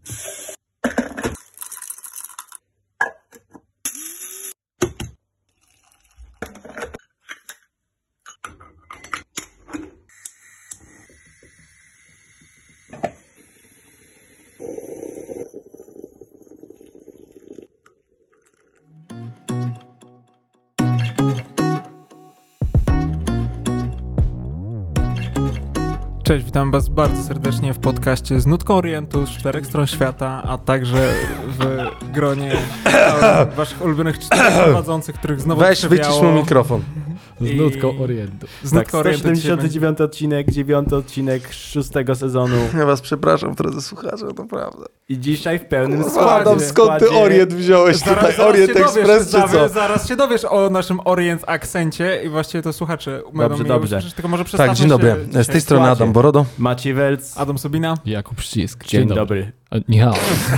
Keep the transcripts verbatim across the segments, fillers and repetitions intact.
Cześć, witam was bardzo serdecznie w podcaście z Nutką Orientu z czterech stron świata, a także w gronie waszych ulubionych czterech prowadzących, których znowu Weź, przewiało. wycisz mu mikrofon. Z I- Nutką Orientu. Z Tak, Nutką Orientu sto siedemdziesiąty dziewiąty odcinek, dziewiąty odcinek szóstego sezonu. Ja was przepraszam, drodzy słuchacze, naprawdę. I dzisiaj w pełnym składzie. Adam, skąd ty Orient wziąłeś tutaj? Orient się Express dowiesz, czy zaraz, co? zaraz się dowiesz o naszym Orient akcencie i właściwie to słuchacze będą Dobrze, mieli dobrze. usłyszeć, tylko może przedstawmy Tak, dzień dobry. się Z dzisiaj. tej strony składzie. Adam Borodo. Maciej Welc. Adam Sobina. Jakub Ścisk. Dzień dobry. Michał.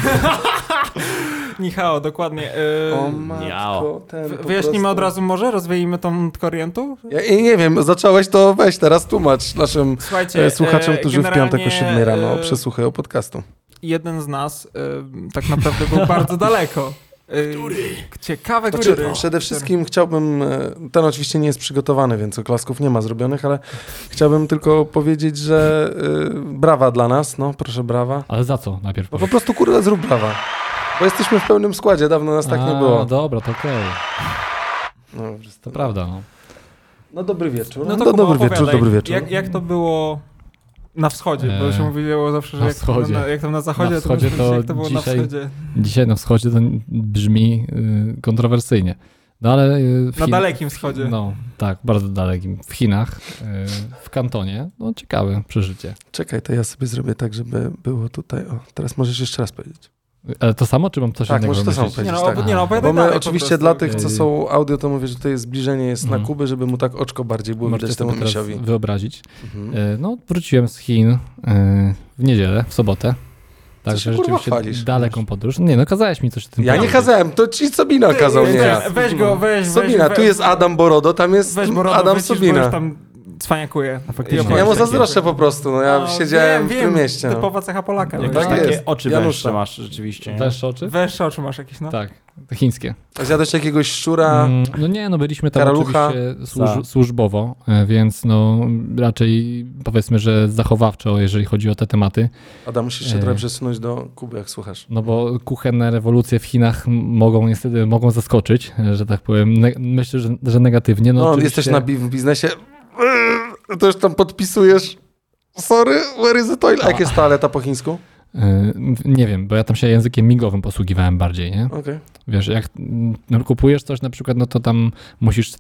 Michał, dokładnie. Yy, Miał. ten po Wyjaśnimy prostu- od razu może? Rozwijmy tą Nutkę Orientu? Ja i nie wiem, zacząłeś to, weź teraz tłumacz naszym Słuchajcie, e, słuchaczom, e, którzy w piątek o generalnie, siódmej rano e, przesłuchają podcastu. jeden z nas y, tak naprawdę był bardzo daleko. Y, ciekawe, Znaczy, który. przede wszystkim chciałbym, e, ten oczywiście nie jest przygotowany, więc oklasków nie ma zrobionych, ale chciałbym tylko powiedzieć, że e, brawa dla nas, no proszę brawa. Ale za co najpierw? No po prostu kurde zrób brawa. Bo jesteśmy w pełnym składzie, dawno nas tak nie A, było. dobra, to okej. No, To prawda, no. no dobry wieczór. No No to dobry Kuba, wieczór, opowiadaj, dobry wieczór. Jak, jak to było na wschodzie? Bo Eee, się mówiło zawsze, że na jak, wschodzie. Na, jak tam na zachodzie, Na wschodzie to, to to jak to było dzisiaj- na wschodzie. Dzisiaj na wschodzie to brzmi y, kontrowersyjnie. No ale y, w Na Chin- dalekim wschodzie. No, tak, bardzo dalekim. W Chinach, y, w Kantonie. No ciekawe przeżycie. Czekaj, to ja sobie zrobię tak, żeby było tutaj. O, teraz możesz jeszcze raz powiedzieć. Ale to samo, czy mam coś Tak, innego możesz to samo wymyślić? Nie no, powiedzieć, opo- tak. nie no, opowiadaj Bo my dalej po oczywiście prostu. dla tych, co Ej. są audio, to mówię, że tutaj zbliżenie jest na Mhm. Kubę, żeby mu tak oczko bardziej było Możecie widać sobie temu teraz misiowi. wyobrazić. Mhm. Y, no, wróciłem z Chin y, w niedzielę, w sobotę. Co Także się, kurwa, rzeczywiście chwalisz? daleką podróż. Nie no, kazałeś mi coś o tym Ja nie powiedzieć. kazałem, to ci Sobina kazał, nie ja. Weź, weź go, weź, weź. Sobina, weź, tu jest Adam Borodo, tam jest Weź Borodo, Adam wycisz, bo Sobina. już tam cwaniakuje. faktycznie. Ja mu opowiedz zazdroszczę takie- po prostu, no ja No, siedziałem wiem, w tym wiem, mieście. No. Typowa cecha Polaka. Jakieś no. tak takie jest. oczy Janusza. węższe masz rzeczywiście. nie? Węższe oczy? Węższe oczy masz jakieś, no. Tak, te chińskie. Zjadłeś jakiegoś szczura, Mm, no nie, no byliśmy tam Karalucha. oczywiście służ, Za. służbowo, e, więc no raczej powiedzmy, że zachowawczo, jeżeli chodzi o te tematy, Adam, musisz się E. trochę przesunąć do Kuby, jak słuchasz. no bo kuchenne rewolucje w Chinach m- mogą niestety mogą zaskoczyć, e, że tak powiem. Ne- myślę, że, że negatywnie. No, No, oczywiście- jesteś na bi- w biznesie, to już tam podpisujesz. Sorry, where is the toilet? A jak jest toaleta po chińsku? e, nie wiem, bo ja tam się językiem migowym posługiwałem bardziej, nie? Okej. Wiesz, jak mm, no, kupujesz coś na przykład, no to tam musisz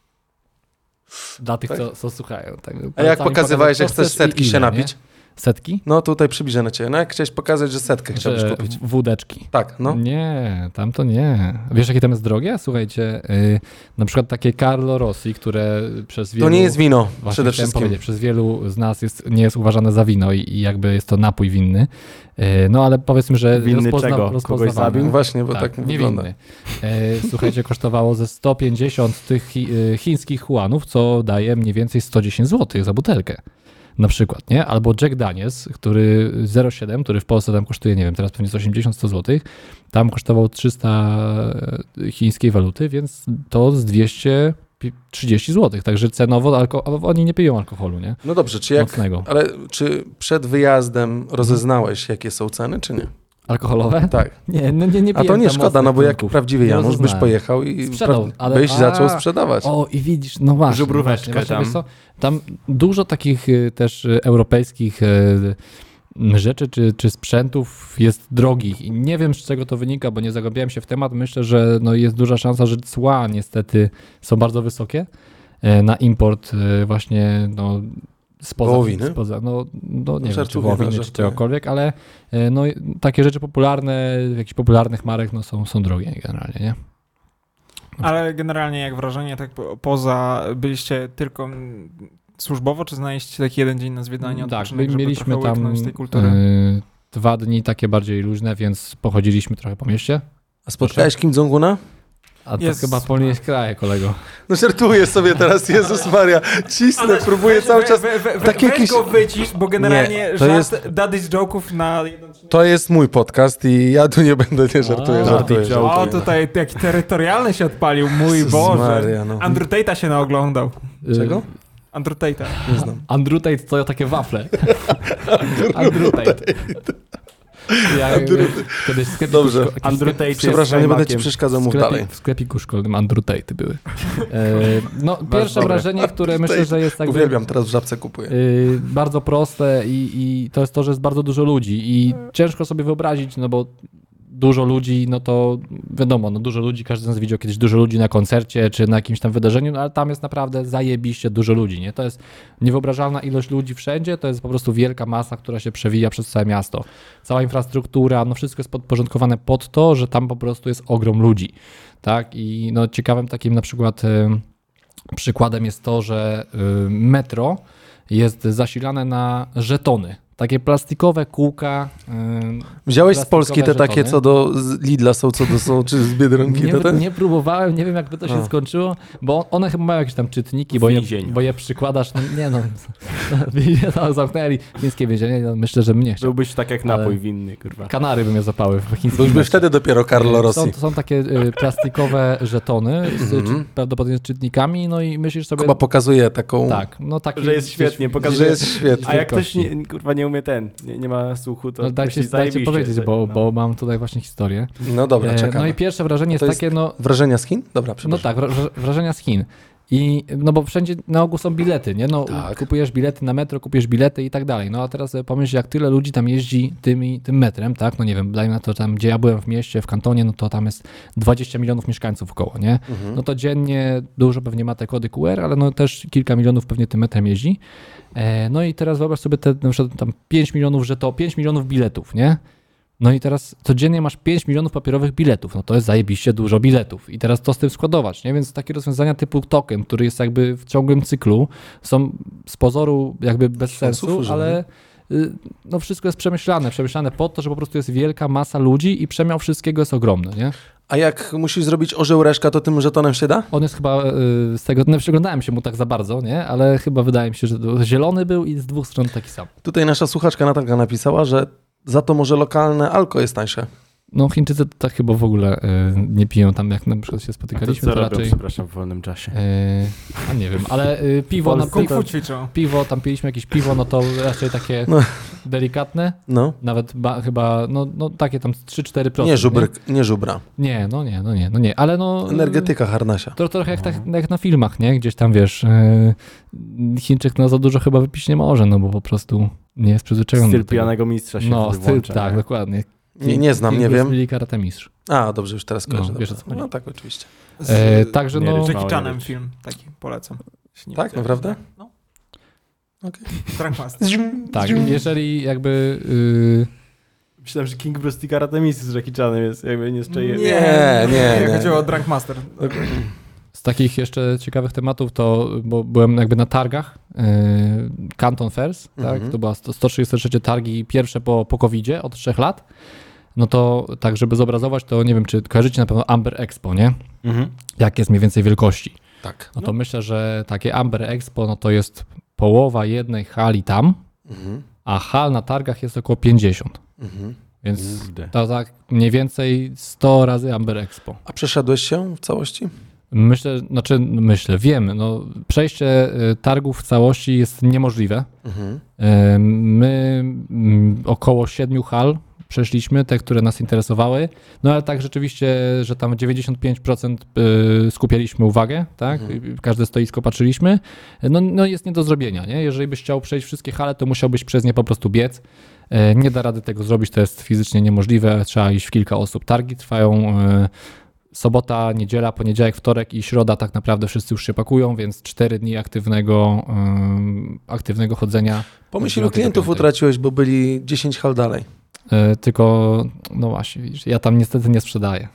dla tych, Tak. co, co słuchają. Tak, A jak palcami pokazywałeś, jak pokazać, co chcesz setki i się ile, napić? nie? Setki? No tutaj przybliżę na ciebie. No jak chciałeś pokazać, że setkę chciałbyś Że kupić. wódeczki. Tak, no. Nie, tam to nie. Wiesz, jakie tam jest drogie? Słuchajcie, yy, na przykład takie Carlo Rossi, które przez wielu... To nie jest wino, Właśnie przede chciałem wszystkim. powiedzieć, przez wielu z nas jest, nie jest uważane za wino i, i jakby jest to napój winny. Yy, no ale powiedzmy, że Winny rozpozna, czego? Kogoś rozpoznawany. zabił? Właśnie, bo tak, nie wygląda. winny. Yy, słuchajcie, kosztowało ze sto pięćdziesiąt tych chi, yy, chińskich huanów, co daje mniej więcej sto dziesięć złotych za butelkę. Na przykład, nie? Albo Jack Daniels, który zero przecinek siedem, który w Polsce tam kosztuje, nie wiem, teraz pewnie sto osiemdziesiąt do stu złotych, tam kosztował trzysta chińskiej waluty, więc to z dwieście trzydzieści złotych. Także cenowo alko- oni nie piją alkoholu, nie? No dobrze, czy jak, Mocnego. ale czy przed wyjazdem rozeznałeś, jakie są ceny, czy nie? Alkoholowe? Tak. Nie, no nie, nie A to piję nie tam szkoda, mocnych no bo jak trunków. prawdziwy Nie Janusz byś rozeznałem. pojechał i Sprzedał, pra- ale- byś a- zaczął sprzedawać. O, i widzisz, no właśnie. Żubróweczkę właśnie, właśnie, tam. wiesz co, tam dużo takich y, też y, europejskich y, rzeczy czy, czy sprzętów jest drogich i nie wiem, z czego to wynika, bo nie zagłębiałem się w temat. Myślę, że no, jest duża szansa, że cła niestety są bardzo wysokie y, na import y, właśnie no, spoza, Wołowiny? spoza no, no nie wiem, czy żartuję, wołowiny, no, czy żartuję. czegokolwiek, ale y, no, takie rzeczy popularne, jakichś popularnych marek no, są, są drogie generalnie, nie? Ale generalnie jak wrażenie, tak po- poza, byliście tylko mm, służbowo, czy znaleźliście taki jeden dzień na zwiedzanie? Tak, odpoczynek, my żeby mieliśmy trochę tam łyknąć tej kultury? y, dwa dni takie bardziej luźne, więc pochodziliśmy trochę po mieście. A spotkałeś Kim Jong-una? A to Jest- chyba pomyliłeś kraje, kolego. No żartuję sobie teraz, Jezus Maria. Cisnę, próbuję cały czas... We, we, we, Takie weź jakieś- go wycisz, bo generalnie Nie, to żart jest- daddy z joke'ów na jeden odcinek. To jest mój podcast i ja tu nie będę, nie żartuję, A, żartuję, Daddy żartuję. O, tutaj jaki terytorialny się odpalił, mój Jezus Boże. Maria, no. Andrew Tate'a się naoglądał. Czego? Andrew Tate'a. Nie znam. Andrew Tate to takie wafle. Andrew Tate. Ja kiedyś w sklepiku, Dobrze. szko- Andrew Tate jest Przepraszam, nie będę ci fajmakiem. przeszkadzał, w mów sklepie, dalej. w sklepiku szkolnym Andrew Tate były. E, no, pierwsze dobre. wrażenie, które myślę, że jest jakby Uwielbiam, teraz w Żabce kupuję. y, bardzo proste i, i to jest to, że jest bardzo dużo ludzi i ciężko sobie wyobrazić, no bo dużo ludzi, no to wiadomo, no dużo ludzi, każdy z nas widział kiedyś dużo ludzi na koncercie czy na jakimś tam wydarzeniu, no ale tam jest naprawdę zajebiście dużo ludzi, nie? To jest niewyobrażalna ilość ludzi wszędzie, to jest po prostu wielka masa, która się przewija przez całe miasto. Cała infrastruktura, no wszystko jest podporządkowane pod to, że tam po prostu jest ogrom ludzi, tak? I no ciekawym takim na przykład y, przykładem jest to, że y, metro jest zasilane na żetony. Takie plastikowe kółka. Yy, Wziąłeś z plastikowe Polski te takie, żetony. co do z Lidla są, co do są, czy z Biedronki Nie, te, te? nie próbowałem, nie wiem jakby to się A. skończyło, bo one chyba mają jakieś tam czytniki, bo je, Więzień. bo je przykładasz, no, nie no, no zamknęli chińskie więzienie, no, myślę, że mnie chciał. Byłbyś tak jak Ale- napój winny, kurwa. Kanary by mnie zapały w chińskim To już by mieście. wtedy dopiero Carlo Rossi. Są, to są takie y, plastikowe żetony z Mhm. czy, prawdopodobnie z czytnikami, no i myślisz sobie... Kuba pokazuje taką, tak, no taki... Że jest świetnie, że pokazuje. jest świetnie. A jak ktoś wielkości. nie, kurwa nie umie ten, nie, nie ma słuchu, to No dajcie, myśli, dajcie zajebiście, powiedzieć, że- bo, no. bo mam tutaj właśnie historię. No dobra, E, czekamy. No i pierwsze wrażenie jest, To jest- takie, no, Wrażenia z Chin? Dobra, no przepraszam. tak, wra- wrażenia z Chin. I no bo wszędzie na ogół są bilety, nie? No Tak. kupujesz bilety na metro, kupujesz bilety i tak dalej. No a teraz sobie pomyśl, jak tyle ludzi tam jeździ tymi, tym metrem, tak? No nie wiem, dajmy na to tam, gdzie ja byłem w mieście, w kantonie, no to tam jest dwadzieścia milionów mieszkańców około, nie? Mhm. No to dziennie dużo pewnie ma te kody Q R, ale no też kilka milionów pewnie tym metrem jeździ. E, no i teraz wyobraź sobie te na przykład tam pięć milionów, że to pięć milionów biletów, nie? No i teraz codziennie masz pięć milionów papierowych biletów, no to jest zajebiście dużo biletów i teraz to z tym składować, nie? Więc takie rozwiązania typu token, który jest jakby w ciągłym cyklu, są z pozoru jakby bez Sensów sensu, używanych. ale y, no wszystko jest przemyślane, przemyślane po to, że po prostu jest wielka masa ludzi i przemiał wszystkiego jest ogromny, nie? A jak musisz zrobić orzeł reszka, to tym żetonem się da? On jest chyba y, z tego, nie przyglądałem się mu tak za bardzo, nie? Ale chyba wydaje mi się, że to zielony był i z dwóch stron taki sam. Tutaj nasza słuchaczka Natalka napisała, że za to może lokalne alko jest tańsze. No Chińczycy to tak chyba w ogóle y, nie piją tam, jak na przykład się To spotykaliśmy, co to robią, raczej... przepraszam, w wolnym czasie? Yy, a nie wiem, ale y, piwo, na Polsce Kung piwo, fu ćwiczą. piwo, tam piliśmy jakieś piwo, no to raczej takie No. delikatne, No. nawet ba, chyba, no, no takie tam trzy cztery procent. Nie, żubr, nie żubra. Nie? nie, no nie, no nie, no nie, ale no... Energetyka harnasia. To trochę jak, tak, jak na filmach, nie? Gdzieś tam, wiesz, yy, Chińczyk no za dużo chyba wypić nie może, no bo po prostu nie jest przyzwyczajony Styl do tego. pijanego mistrza się No, wtedy styl, włącza, tak, nie? dokładnie. Nie, nie znam, King nie Bruce wiem. Lee, karate mistrz. A, dobrze, już teraz kojarzę. No, wiesz, o dobrze. co chodzi. No tak, oczywiście. Z, E, także nie no... rycz. Jackie Mało Chanem nie film taki, polecam. Jeśli nie Tak, wiecie. naprawdę? No. Okej. Drunkmaster. Tak, jeżeli jakby... Yy, Myślałem, że King Bruce Lee karate mistrz z Jackie Chanem jest, jakby nie szczęście. Nie, nie, nie. Chodziło o Drunkmaster. Z takich jeszcze ciekawych tematów to, bo byłem jakby na targach, yy, Canton Fairs, tak? Mhm. To była sto trzydzieste trzecie targi, pierwsze po, po kowidzie od trzech lat. No to tak, żeby zobrazować, to nie wiem, czy kojarzycie na pewno Amber Expo, nie? Mhm. Jak jest mniej więcej wielkości. Tak. No to myślę, że takie Amber Expo, no to jest połowa jednej hali tam, Mhm. a hal na targach jest około pięćdziesiąt. Mhm. Więc Kurde. to tak mniej więcej sto razy Amber Expo. A przeszedłeś się w całości? Myślę, znaczy myślę, wiemy, no przejście y, targów w całości jest niemożliwe. Mhm. Y, My mm, około siedmiu hal przeszliśmy, te, które nas interesowały, no ale tak rzeczywiście, że tam dziewięćdziesiąt pięć procent y, skupialiśmy uwagę, tak, Mhm. Y, każde stoisko patrzyliśmy, no, no jest nie do zrobienia, nie? Jeżeli byś chciał przejść wszystkie hale, to musiałbyś przez nie po prostu biec. Y, Nie da rady tego zrobić, to jest fizycznie niemożliwe, trzeba iść w kilka osób. Targi trwają y, sobota, niedziela, poniedziałek, wtorek i środa, tak naprawdę wszyscy już się pakują, więc cztery dni aktywnego, ym, aktywnego chodzenia. Pomyśl, Od ilu dziewiątej do klientów piątej. utraciłeś, bo byli dziesięć hal dalej. Yy, tylko, no właśnie, widzisz, ja tam niestety nie sprzedaję.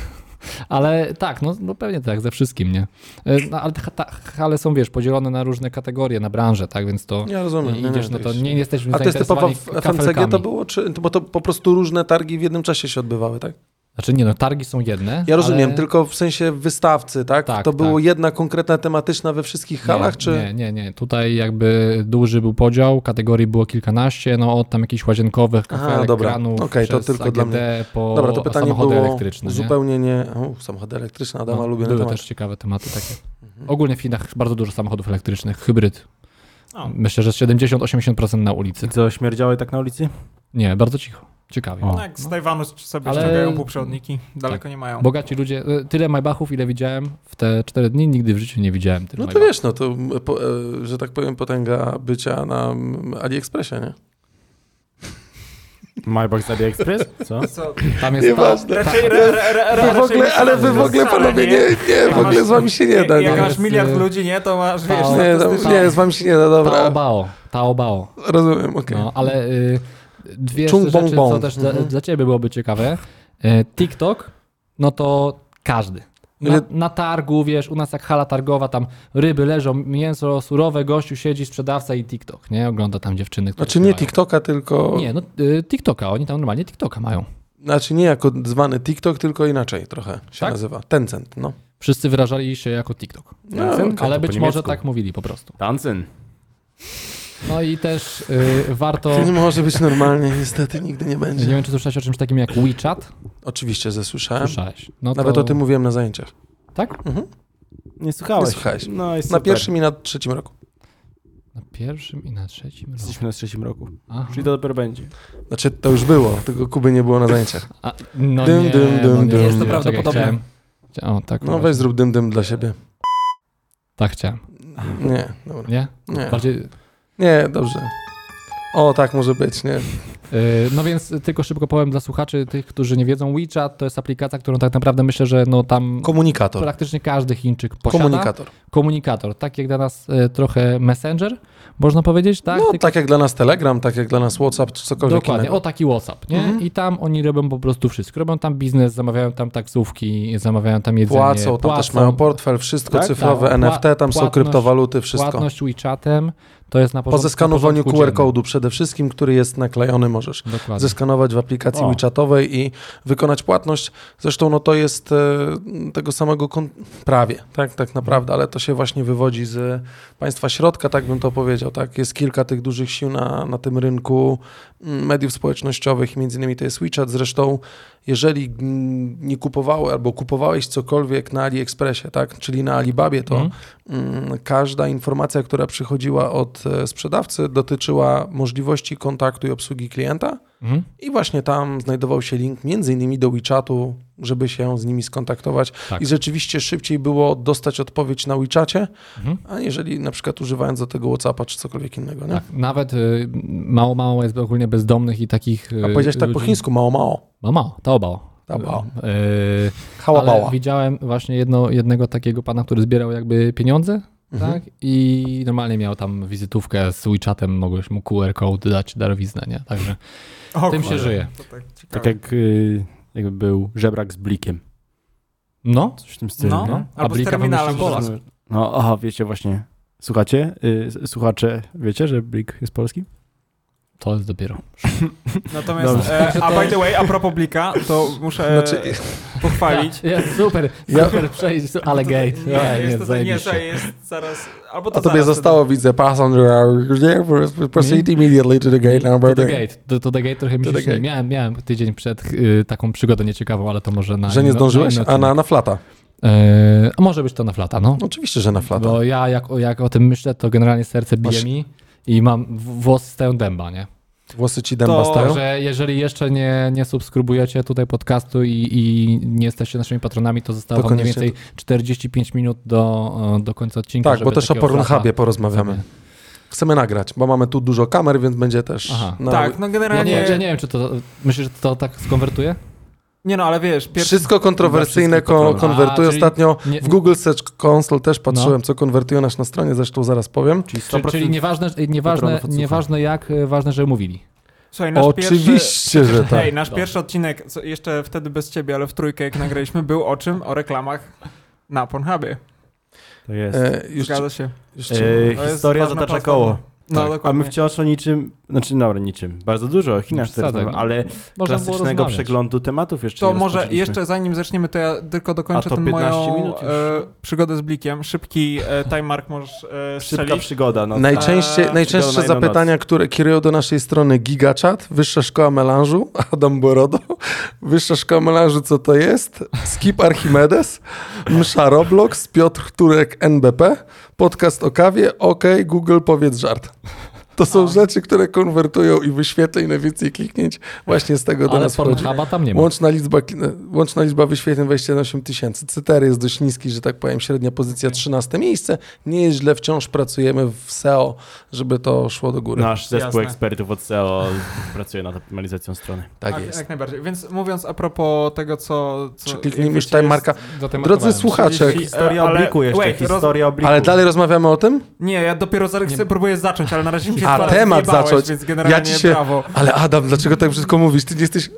Ale tak, no, no pewnie tak, ze wszystkim, nie? Yy, no, ale te ha- ta- hale są, wiesz, podzielone na różne kategorie, na branże, tak, więc to Ja rozumiem. nie nie, idziesz, nie, no to jest- nie jesteśmy A to jest typowo zainteresowani w F M C G to kafelkami. było, czy bo to po prostu różne targi w jednym czasie się odbywały, tak? Znaczy nie no, targi są jedne. Ja rozumiem, ale... tylko w sensie wystawcy, tak? Tak, to było tak. jedna konkretna tematyczna we wszystkich halach, nie, czy... Nie, nie, nie. Tutaj jakby duży był podział, kategorii było kilkanaście, no od tam jakichś łazienkowych, kafelek, Aha, dobra. kranów, Okej, to przez tylko A G D dla mnie. po Dobra, to pytanie samochody było elektryczne. zupełnie nie... O, samochody elektryczne, Adama No, lubię były temat. też ciekawe tematy takie. Mhm. Ogólnie w Chinach bardzo dużo samochodów elektrycznych, hybryd. O. Myślę, że siedemdziesiąt do osiemdziesięciu procent na ulicy. Co, śmierdziało tak na ulicy? Nie, bardzo cicho. Ciekawie. O. No jak z Tajwanu sobie Ale- ściągają półprzewodniki, daleko nie mają. Bogaci ludzie, y, tyle Maybachów, ile widziałem w te cztery dni, nigdy w życiu nie widziałem tyle No to Maybachów. wiesz, no to, po, e, że tak powiem, potęga bycia na mm, AliExpressie, nie? Maybach z AliExpress? Co? Co? Tam jest ta, Nieważne. Raczej, ra, ra, ra, Wy w raczej ogóle, ale wy w ogóle, wcale panowie, nie, nie, w Masz- ogóle z wami się nie da, Jak nie? masz Jest, miliard y, ludzi, nie, to masz, wiesz, Tao- Nie, no, statystycznie. nie, z wami się nie da, dobra. Taobao, Taobao. Rozumiem, okej. No, ale y, dwie Chung rzeczy, bong bong. co też dla, Mhm. dla ciebie byłoby ciekawe. Y, TikTok, no to każdy. Na, Ile- na targu, wiesz, u nas jak hala targowa, tam ryby leżą, mięso surowe, gościu siedzi, sprzedawca i TikTok, nie? Ogląda tam dziewczyny, które Znaczy nie śpiewają. TikToka, tylko... Nie, no y, TikToka, oni tam normalnie TikToka mają. Znaczy nie jako zwany TikTok, tylko inaczej trochę się Tak? nazywa. Tencent, no. Wszyscy wyrażali się jako TikTok. No, Tencent? okej. Ale to po być może niemiecku. tak mówili po prostu. Tanzen. No i też y, warto... To nie może być normalnie, niestety nigdy nie Nie będzie. wiem, czy słyszałeś o czymś takim jak WeChat? Oczywiście, że słyszałem. Słyszałeś. No Nawet to... o tym mówiłem na zajęciach. Tak? Mhm. Nie słuchałeś. Nie słuchałeś. No i Na super. pierwszym i na trzecim roku. Na pierwszym i na trzecim roku. Jesteśmy na trzecim roku. Aha. Czyli to dopiero będzie. Znaczy to już było, tylko Kuby nie było na zajęciach. A, no Dym, nie, dym, dym, no nie, dym. Jest to Czekaj, prawdopodobne. chciałem- chcia- O, tak. No właśnie. weź zrób dym dym dla siebie. Tak chciałem. Nie, dobra. Nie? Nie. Bardziej... Nie, dobrze. O, tak może być, nie? Yy, no więc tylko szybko powiem dla słuchaczy, tych, którzy nie wiedzą, WeChat to jest aplikacja, którą tak naprawdę myślę, że no tam Komunikator. praktycznie każdy Chińczyk posiada. Komunikator. Komunikator. Tak jak dla nas y, trochę Messenger, można powiedzieć, tak? No Tylko- tak jak dla nas Telegram, tak jak dla nas WhatsApp, czy cokolwiek Dokładnie, innego. o taki WhatsApp, nie? Mhm. I tam oni robią po prostu wszystko. Robią tam biznes, zamawiają tam taksówki, zamawiają tam jedzenie. Płacą, tam też mają portfel, wszystko Tak? cyfrowe, Tak. N F T, tam są Płatność- kryptowaluty, wszystko. Płatność WeChatem to jest na Po porządku. zeskanowaniu na Q R porządku kodu przede wszystkim, który jest naklejony, możesz dziennym. Dokładnie. zeskanować w aplikacji O. WeChatowej i wykonać płatność. Zresztą no to jest e, tego samego kon- prawie, tak, tak naprawdę, ale to się właśnie wywodzi z państwa środka, tak bym to powiedział, tak. Jest kilka tych dużych sił na, na tym rynku mm, mediów społecznościowych i między innymi to jest WeChat. Zresztą jeżeli mm, nie kupowałeś albo kupowałeś cokolwiek na AliExpressie, tak, czyli na Alibabie, to Mhm. mm, każda informacja, która przychodziła od e, sprzedawcy, dotyczyła możliwości kontaktu i obsługi klienta. Mhm. I właśnie tam znajdował się link między innymi do WeChatu, żeby się z nimi skontaktować. Tak. I rzeczywiście szybciej było dostać odpowiedź na WeChacie, Mhm. aniżeli na przykład używając do tego WhatsAppa czy cokolwiek innego. Nie? Tak, nawet y, mało, mało jest ogólnie bezdomnych i takich y, A powiedziałeś tak po ludzi. chińsku, mało, mało. No mało, taobao. Taobao. Y, Hała, ale bała. widziałem właśnie jedno, jednego takiego pana, który zbierał jakby pieniądze, Mhm. tak? I normalnie miał tam wizytówkę z WeChatem, mogłeś mu Q R code dać darowiznę, nie? Także O, tym się kurde. żyje. To tak ciekawe. Tak jak y, jakby był żebrak z blikiem. No, Coś w tym stylu. No, No, albo z Blika terminalem. wymyślił po Polak. no aha, wiecie właśnie. Słuchacie? Y, słuchacze, wiecie, że blik jest polski? to jest dopiero. Natomiast, Dobrze. e, a by the way, a propos Blika, to muszę Znaczy, pochwalić. Jest super, Ja- super przejść, ale gate. Nie, No, jest, nie, to, nie, zajebiście. słuchaj, jest zaraz, albo to a tobie zaraz zostało, widzę, passenger, proceed immediately to the gate To number. the gate, to, to the gate trochę mi To się the śni. gate. Miałem, miałem tydzień przed y, taką przygodę nieciekawą, ale to może na... Że nie inny- zdążyłeś? inny A na, odcinek. na flata. E, a może być to na flata, no. Oczywiście, że na flata. Bo ja jak, jak o tym myślę, to generalnie serce bije Masz- mi i mam w- włos stają dęba, nie? Włosy ci dęba To- stają? Także jeżeli jeszcze nie, nie subskrybujecie tutaj podcastu i, i nie jesteście naszymi patronami, to zostało To wam mniej koniecznie. więcej czterdzieści pięć minut do, do końca odcinka. Tak, żeby bo też o takiego Pornhubie flata- porozmawiamy. Chcemy nagrać, bo mamy tu dużo kamer, więc będzie też... Aha. Na... Tak, no Ja generalnie... nie, ja nie wiem, czy to... Myślisz, że to tak skonwertuje? Nie no, ale wiesz, pierwszy... Wszystko kontrowersyjne wszystkich ko- patronów. konwertuje. A, czyli Ostatnio nie- w Google Search Console też patrzyłem, No. co konwertuje nasz na stronie, zresztą zaraz powiem. Czyli Czyli, czyli nieważne, nieważne, patronów odsłucha. nieważne jak, ważne, że mówili. Słuchaj, nasz Oczywiście, pierwszy... że tak. Hej, nasz Dobra. pierwszy odcinek, co jeszcze wtedy bez ciebie, ale w trójkę jak nagraliśmy, był o czym? O reklamach na Pornhubie. To jest. E, już ci, Zgadza się. już ci, E, To jest historia ważna zatacza platforma. koło. No, tak. dokładnie. A my wciąż o niczym, znaczy dobra, niczym, bardzo dużo o Chinach teraz, Wsadzę, no. ale Można było klasycznego rozmawiać. przeglądu tematów jeszcze To nie może rozpoczęliśmy. jeszcze zanim zaczniemy, to ja tylko dokończę A to tę piętnaście moją minut już. e, przygodę z Blikiem. Szybki e, time mark możesz e, Szybka strzelić. przygoda. No. Najczęściej, Eee, najczęstsze przygoda na jedną zapytania, które kierują do naszej strony GigaChat, Wyższa Szkoła Melanżu, Adam Borodo, Wyższa Szkoła Melanżu, co to jest? Skip Archimedes, Msza Roblox, Piotr Turek N B P, podcast o kawie, OK, Google powiedz żart. To są A. rzeczy, które konwertują i wyświetleń najwięcej kliknięć właśnie z tego do Ale nas wchodzi. Pornhuba tam nie ma. Łączna liczba, łączna liczba wyświetleń dwadzieścia osiem tysięcy. C T R jest dość niski, że tak powiem, średnia pozycja trzynaste miejsce. Nie jest źle, wciąż pracujemy w S E O, żeby to szło do góry. Nasz zespół Jasne. ekspertów od S E O pracuje nad optymalizacją strony. Tak Tak, jest. jak najbardziej. Więc mówiąc a propos tego, co... co Czy kliknijmy już wiecie, time marka. Zatematowałem. Drodzy słuchacze, trzydzieści Historia ale- obliku jeszcze, wait, roz- historia obliku. ale dalej rozmawiamy o tym? Nie, ja dopiero za, chcę, próbuję zacząć, ale na razie mi się A, dwa temat razy zjebałeś, zacząć. Więc generalnie Ja ci się- brawo. Ale Adam, dlaczego tak brzydko mówisz? Ty nie jesteś...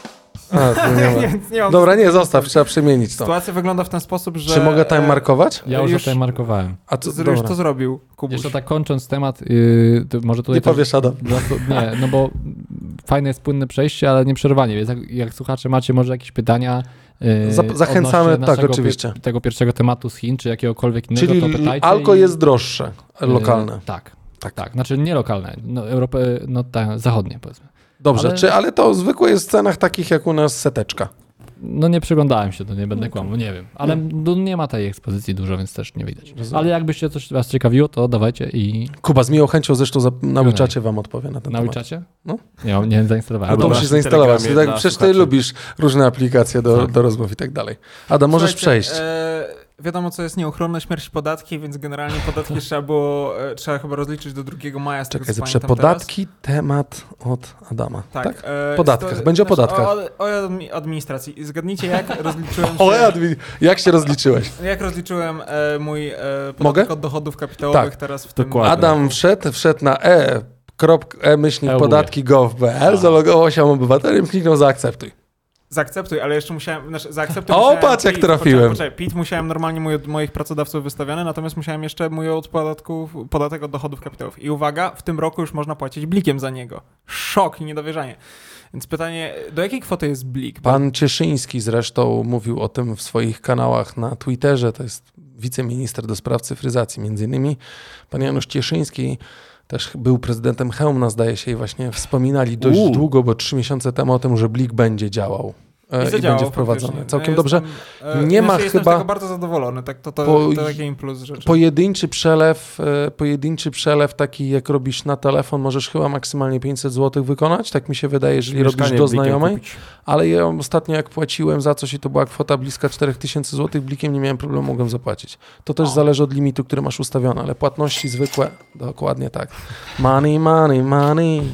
A, to nie ma. Więc nie mam Dobra, nie, zostaw, trzeba przemienić to. Sytuacja wygląda w ten sposób, że... Czy mogę time e, markować? Ja już, Już- o tym markowałem. A co, Z, już dobra. to zrobił, Kubuś. Jeszcze tak kończąc temat, yy, to może tutaj Nie też- powiesz, Adam. No, nie, no bo fajne jest płynne przejście, ale nie przerwanie, więc jak, jak słuchacze macie może jakieś pytania yy, Zap- zachęcamy, odnośnie tak, naszego oczywiście. Pi- tego pierwszego tematu z Chin, czy jakiegokolwiek innego, Czyli to pytajcie. alko i- jest droższe, yy, lokalne. Tak, Tak. tak, znaczy nie lokalne, no, Europy, no tak, zachodnie powiedzmy. Dobrze, ale- czy, ale to zwykłe jest w cenach takich jak u nas seteczka. No nie przyglądałem się, to nie będę kłamał, nie wiem, ale no, nie ma tej ekspozycji dużo, więc też nie widać. Ale jakbyście coś was ciekawiło, to dawajcie i Kuba z miłą chęcią zresztą za, na WeChacie wam odpowie na ten temat. nauczacie? No. Nie, nie zainstalowałem. No to Albo musisz na zainstalować. Ty Telegramie tak, dla przecież ty słuchaczy. lubisz różne aplikacje do, Tak. do rozmów i tak dalej. Adam, możesz Słuchajcie, przejść. E, wiadomo, co jest nieuchronne, śmierć i podatki, więc generalnie podatki trzeba było, e, trzeba chyba rozliczyć do drugiego maja, z tego Czekaj, co zapiszę pamiętam podatki, temat od Adama. teraz. Tak? e, Podatkach, sto- będzie o znaczy, podatkach. O, o admi- administracji. I zgadnijcie, jak rozliczyłem O, się, Admin, jak się rozliczyłeś? jak rozliczyłem e, mój e, podatek Mogę? od dochodów kapitałowych Tak. teraz w tym... Dokładnie. Adam wszedł, wszedł na e, krop, e myślnik E, podatki gov kropka p l, zalogował się obywatelem, kliknął zaakceptuj. Zaakceptuj, ale jeszcze musiałem, znaczy zaakceptuj O, musiałem patrz, jak P I T, trafiłem. Poczekaj, poczekaj, P I T musiałem normalnie mój, od moich pracodawców wystawiony, natomiast musiałem jeszcze mój od podatków, podatek od dochodów kapitałowych. I uwaga, w tym roku już można płacić blikiem za niego. Szok i niedowierzanie. Więc pytanie, do jakiej kwoty jest blik? Bo Pan Cieszyński zresztą mówił o tym w swoich kanałach na Twitterze, to jest wiceminister do spraw cyfryzacji między innymi. Pan Janusz Cieszyński też był prezydentem Chełmna, zdaje się, i właśnie wspominali dość Uuu. długo, bo trzy miesiące temu o tym, że blik będzie działał e, i zadziałał będzie wprowadzony. faktycznie. Całkiem Ja dobrze. Jestem, e, Nie ma znaczy jestem chyba- z tego bardzo zadowolony, tak, to, to, Po- to taki impuls rzeczy. Pojedynczy przelew, e, pojedynczy przelew taki jak robisz na telefon, możesz chyba maksymalnie pięćset złotych wykonać, tak mi się wydaje, jeżeli robisz Mieszkanie do blikiem znajomej. kupić. Ale ja ostatnio jak płaciłem za coś i to była kwota bliska cztery tysiące złotych, blikiem nie miałem problemu, mogłem zapłacić. To też O. zależy od limitu, który masz ustawiony, ale płatności zwykłe, dokładnie tak. Money, money, money.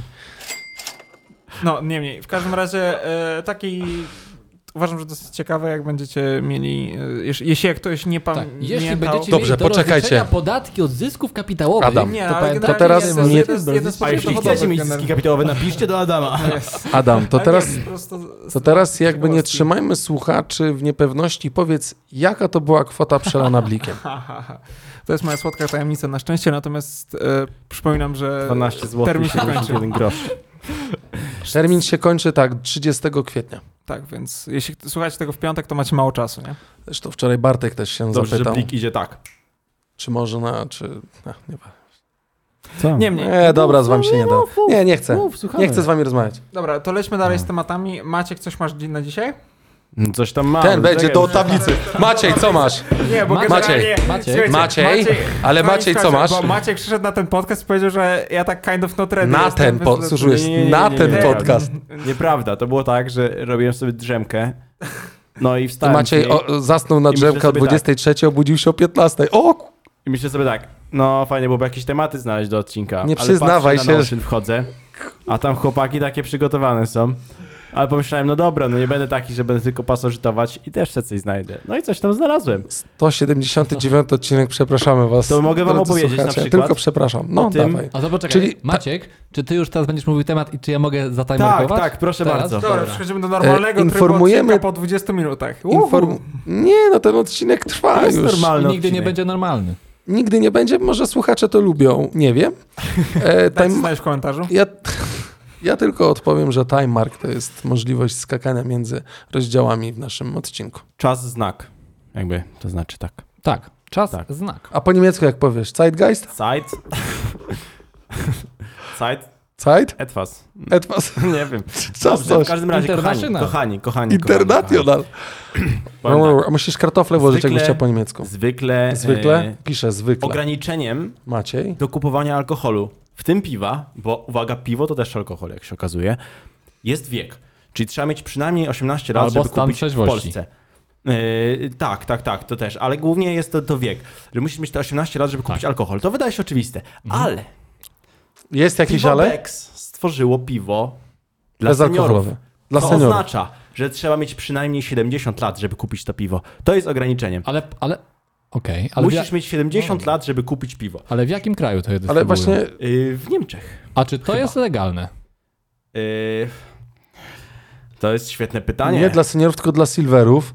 No, niemniej. W każdym razie e, taki... Uważam, że dosyć ciekawe, jak będziecie mieli, e, jeśli, jeśli jak ktoś nie Tak, pamiętał... jeśli będziecie Dobrze, mieli do poczekajcie. rozliczenia podatki od zysków kapitałowych, Adam. Nie, to, ale pamię- to generalnie teraz jest, nie- jeden z- jeden z A jeśli dochodowych chcecie mieć generalnie. zyski kapitałowe, napiszcie do Adama. Adam, to Ale teraz, nie, po prostu z- to teraz jakby nie ciekawostki. trzymajmy słuchaczy w niepewności. Powiedz, jaka to była kwota przelana blikiem? Ha, ha, ha. To jest moja słodka tajemnica na szczęście, natomiast e, przypominam, że dwanaście złotych, termin się kończy. siedemdziesiąt jeden grosz. Termin się kończy tak, trzydziestego kwietnia. Tak, więc jeśli słuchacie tego w piątek, to macie mało czasu, nie? Zresztą wczoraj Bartek też się Dobrze, że zapytał, blik idzie tak. czy może na, czy... No, nie, Co? Niemniej. nie, dobra, z wami się nie da. Nie, nie chcę. Mów, słuchamy. Nie chcę z wami rozmawiać. Dobra, to lećmy dalej z tematami. Maciek, coś masz dzi- na dzisiaj? Coś tam mam. Ten będzie czekaj, do muszę- tablicy. Maciej, co masz? Nie, bo Maciej. generalnie- Maciej. słuchajcie, Maciej, ale kochani Maciej, co słuchajcie, masz? Bo Maciek przyszedł na ten podcast i powiedział, że ja tak kind of not ready Na jestem, ten, więc po, to- służyłeś, nie, nie, nie, na nie, ten nie. podcast. Nieprawda, to było tak, że robiłem sobie drzemkę, no i To wstałem Maciej z niej o, zasnął na I myślę drzemkę o sobie tak. dwudziestej trzeciej, obudził się o piętnastej. O, ku- i myślę sobie tak, no fajnie byłoby jakieś tematy znaleźć do odcinka. Nie ale przyznawaj patrzę się, na Notion, wchodzę, a tam chłopaki takie przygotowane są. Ale pomyślałem, no dobra, no nie będę taki, że będę tylko pasożytować i też sobie coś znajdę. No i coś tam znalazłem. sto siedemdziesiąty dziewiąty odcinek, przepraszamy was. To mogę wam drodzy opowiedzieć na słuchacze. przykład Tylko przepraszam. No, o tym- dawaj. A to poczekaj, Czyli- Maciek, czy ty już teraz będziesz mówił temat i czy ja mogę Tak, zatajmarkować? tak, proszę Teraz? bardzo. Dobra, Dobra. przechodzimy do normalnego E, trybu informujemy- odcinka po dwudziestu minutach. Uhu. Inform... Nie, no ten odcinek trwa To jest już. I normalny nigdy nie odcinek. będzie normalny. nigdy nie będzie, może słuchacze to lubią, nie wiem. E, Daj time... znać w komentarzu. ja, ja tylko odpowiem, że time mark to jest możliwość skakania między rozdziałami w naszym odcinku. Czas znak. Jakby to znaczy tak. Tak, czas, Tak. znak. A po niemiecku jak powiesz? Zeitgeist? Zeit. Zeit. Zeit? Etwas. Etwas? Nie wiem. Czas Dobrze, w coś. każdym razie, kochani, International. kochani, kochani. International. Powiem No, tak, a musisz kartofle włożyć, Zwykle- jakbyś chciał po niemiecku. zwykle, Zwykle? e, Piszę zwykle. ograniczeniem Maciej? do kupowania alkoholu, w tym piwa, bo uwaga, piwo to też alkohol, jak się okazuje, jest wiek. Czyli trzeba mieć przynajmniej osiemnaście lat, Albo żeby stan kupić w trzeźwości. Polsce. Yy, tak, tak, tak, to też, ale głównie jest to, to wiek, że musisz mieć te osiemnaście lat, żeby kupić Tak. alkohol. To wydaje się oczywiste, Mhm. ale Jest jakieś piwo ale? Bex stworzyło piwo dla seniorów. Bezalkoholowe. Dla To seniorów. oznacza, że trzeba mieć przynajmniej siedemdziesiąt lat, żeby kupić to piwo. To jest ograniczeniem. Ale, ale, okej, ale, w Musisz ja- mieć siedemdziesiąt lat, żeby kupić piwo. ale w jakim kraju to jest Ale dystrybuują? właśnie Yy, w Niemczech. A czy to jest legalne? Yy, to jest świetne pytanie. nie dla seniorów, tylko dla silverów.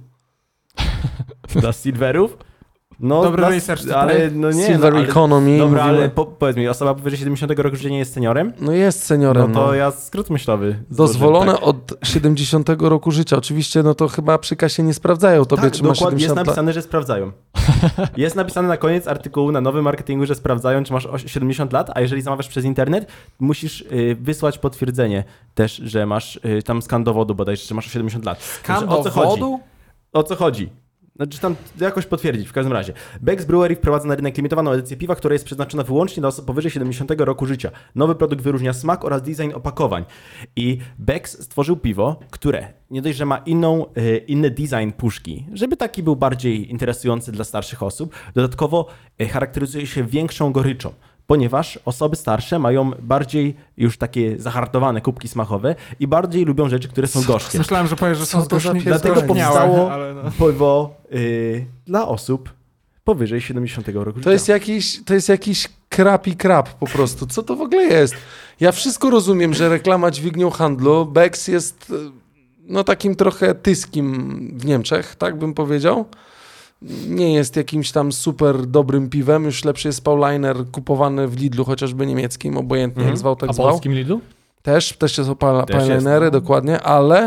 Dla silverów? No, Dobry dla, research tutaj. ale no nie, Silver no, ale, economy. Dobra, mówimy. ale po, powiedz mi, osoba powyżej siedemdziesiątego roku życia nie jest seniorem? No jest No seniorem. to no. ja skrót myślowy. Dozwolone złożyłem, od siedemdziesiątego roku życia. Oczywiście, no to chyba przy kasie nie sprawdzają tobie, tak, czy masz dokładnie, jest siedemdziesiąt lat. napisane, że sprawdzają. Jest napisane na koniec artykułu na nowym marketingu, że sprawdzają, czy masz oś- siedemdziesiąt lat, a jeżeli zamawiasz przez internet, musisz y, wysłać potwierdzenie też, że masz y, tam skan dowodu bodajże, że masz siedemdziesiąt lat. Także o co chodzi? Dowodu? O co chodzi? Znaczy tam jakoś potwierdzić, w każdym razie. Beck's Brewery wprowadza na rynek limitowaną edycję piwa, która jest przeznaczona wyłącznie dla osób powyżej siedemdziesiątego roku życia. Nowy produkt wyróżnia smak oraz design opakowań. I Beck's stworzył piwo, które nie dość, że ma inną, e, inny design puszki, żeby taki był bardziej interesujący dla starszych osób, dodatkowo e, charakteryzuje się większą goryczą. Ponieważ osoby starsze mają bardziej już takie zahartowane kubki smakowe i bardziej lubią rzeczy, które są gorzkie. Myślałem, że powiesz, że są Co to za zgorzknie- pierdolenie? Dlatego zgorzkniałe, powstało ale no. piwo y, dla osób powyżej siedemdziesiątego roku życia. To jest jakiś, to jest jakiś krapi krap po prostu. Co to w ogóle jest? Ja wszystko rozumiem, że reklama dźwignią handlu. Beck's jest e, no takim trochę tyskim w Niemczech, tak bym powiedział. Nie jest jakimś tam super dobrym piwem. Już lepszy jest Paulainer kupowany w Lidlu, chociażby niemieckim, obojętnie Mhm. jak zwał, tak A zwał. polskim Lidlu? Też, też są pa- Też jest, Paulainery, no. dokładnie, ale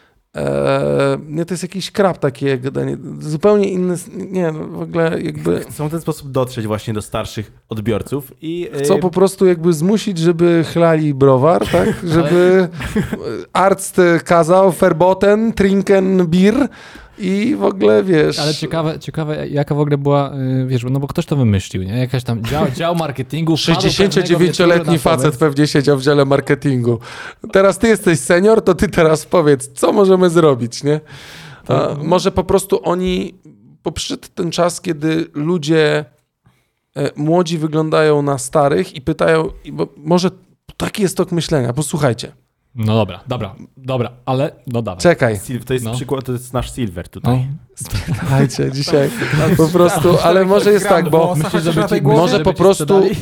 e, nie, to jest jakiś krap taki, jak danie, zupełnie inny, nie, no, w ogóle jakby Chcą w ten sposób dotrzeć właśnie do starszych odbiorców i y, chcą po prostu jakby zmusić, żeby chlali browar, tak, żeby arzt kazał verboten, trinken Bier i w ogóle, wiesz... Ale ciekawe, ciekawe, jaka w ogóle była, y, wiesz, no bo ktoś to wymyślił, nie? Jakaś tam dział, dział marketingu. wpadł sześćdziesięciodziewięcioletni pewnego wieczoru na facet pewnie siedział w dziale marketingu. Teraz ty jesteś senior, to ty teraz powiedz, co możemy zrobić, nie? A, może po prostu oni, bo przyszedł ten czas, kiedy ludzie e, młodzi wyglądają na starych i pytają, i bo może taki jest tok myślenia, posłuchajcie, No dobra, dobra, dobra, ale no dawaj. czekaj, Sil- to jest No. przykład, to jest nasz silver tutaj. No. słuchajcie, dzisiaj po prostu, ale może jest tak, bo Myślisz, żeby że ci- głowie? może żeby po ci prostu, sprzedali?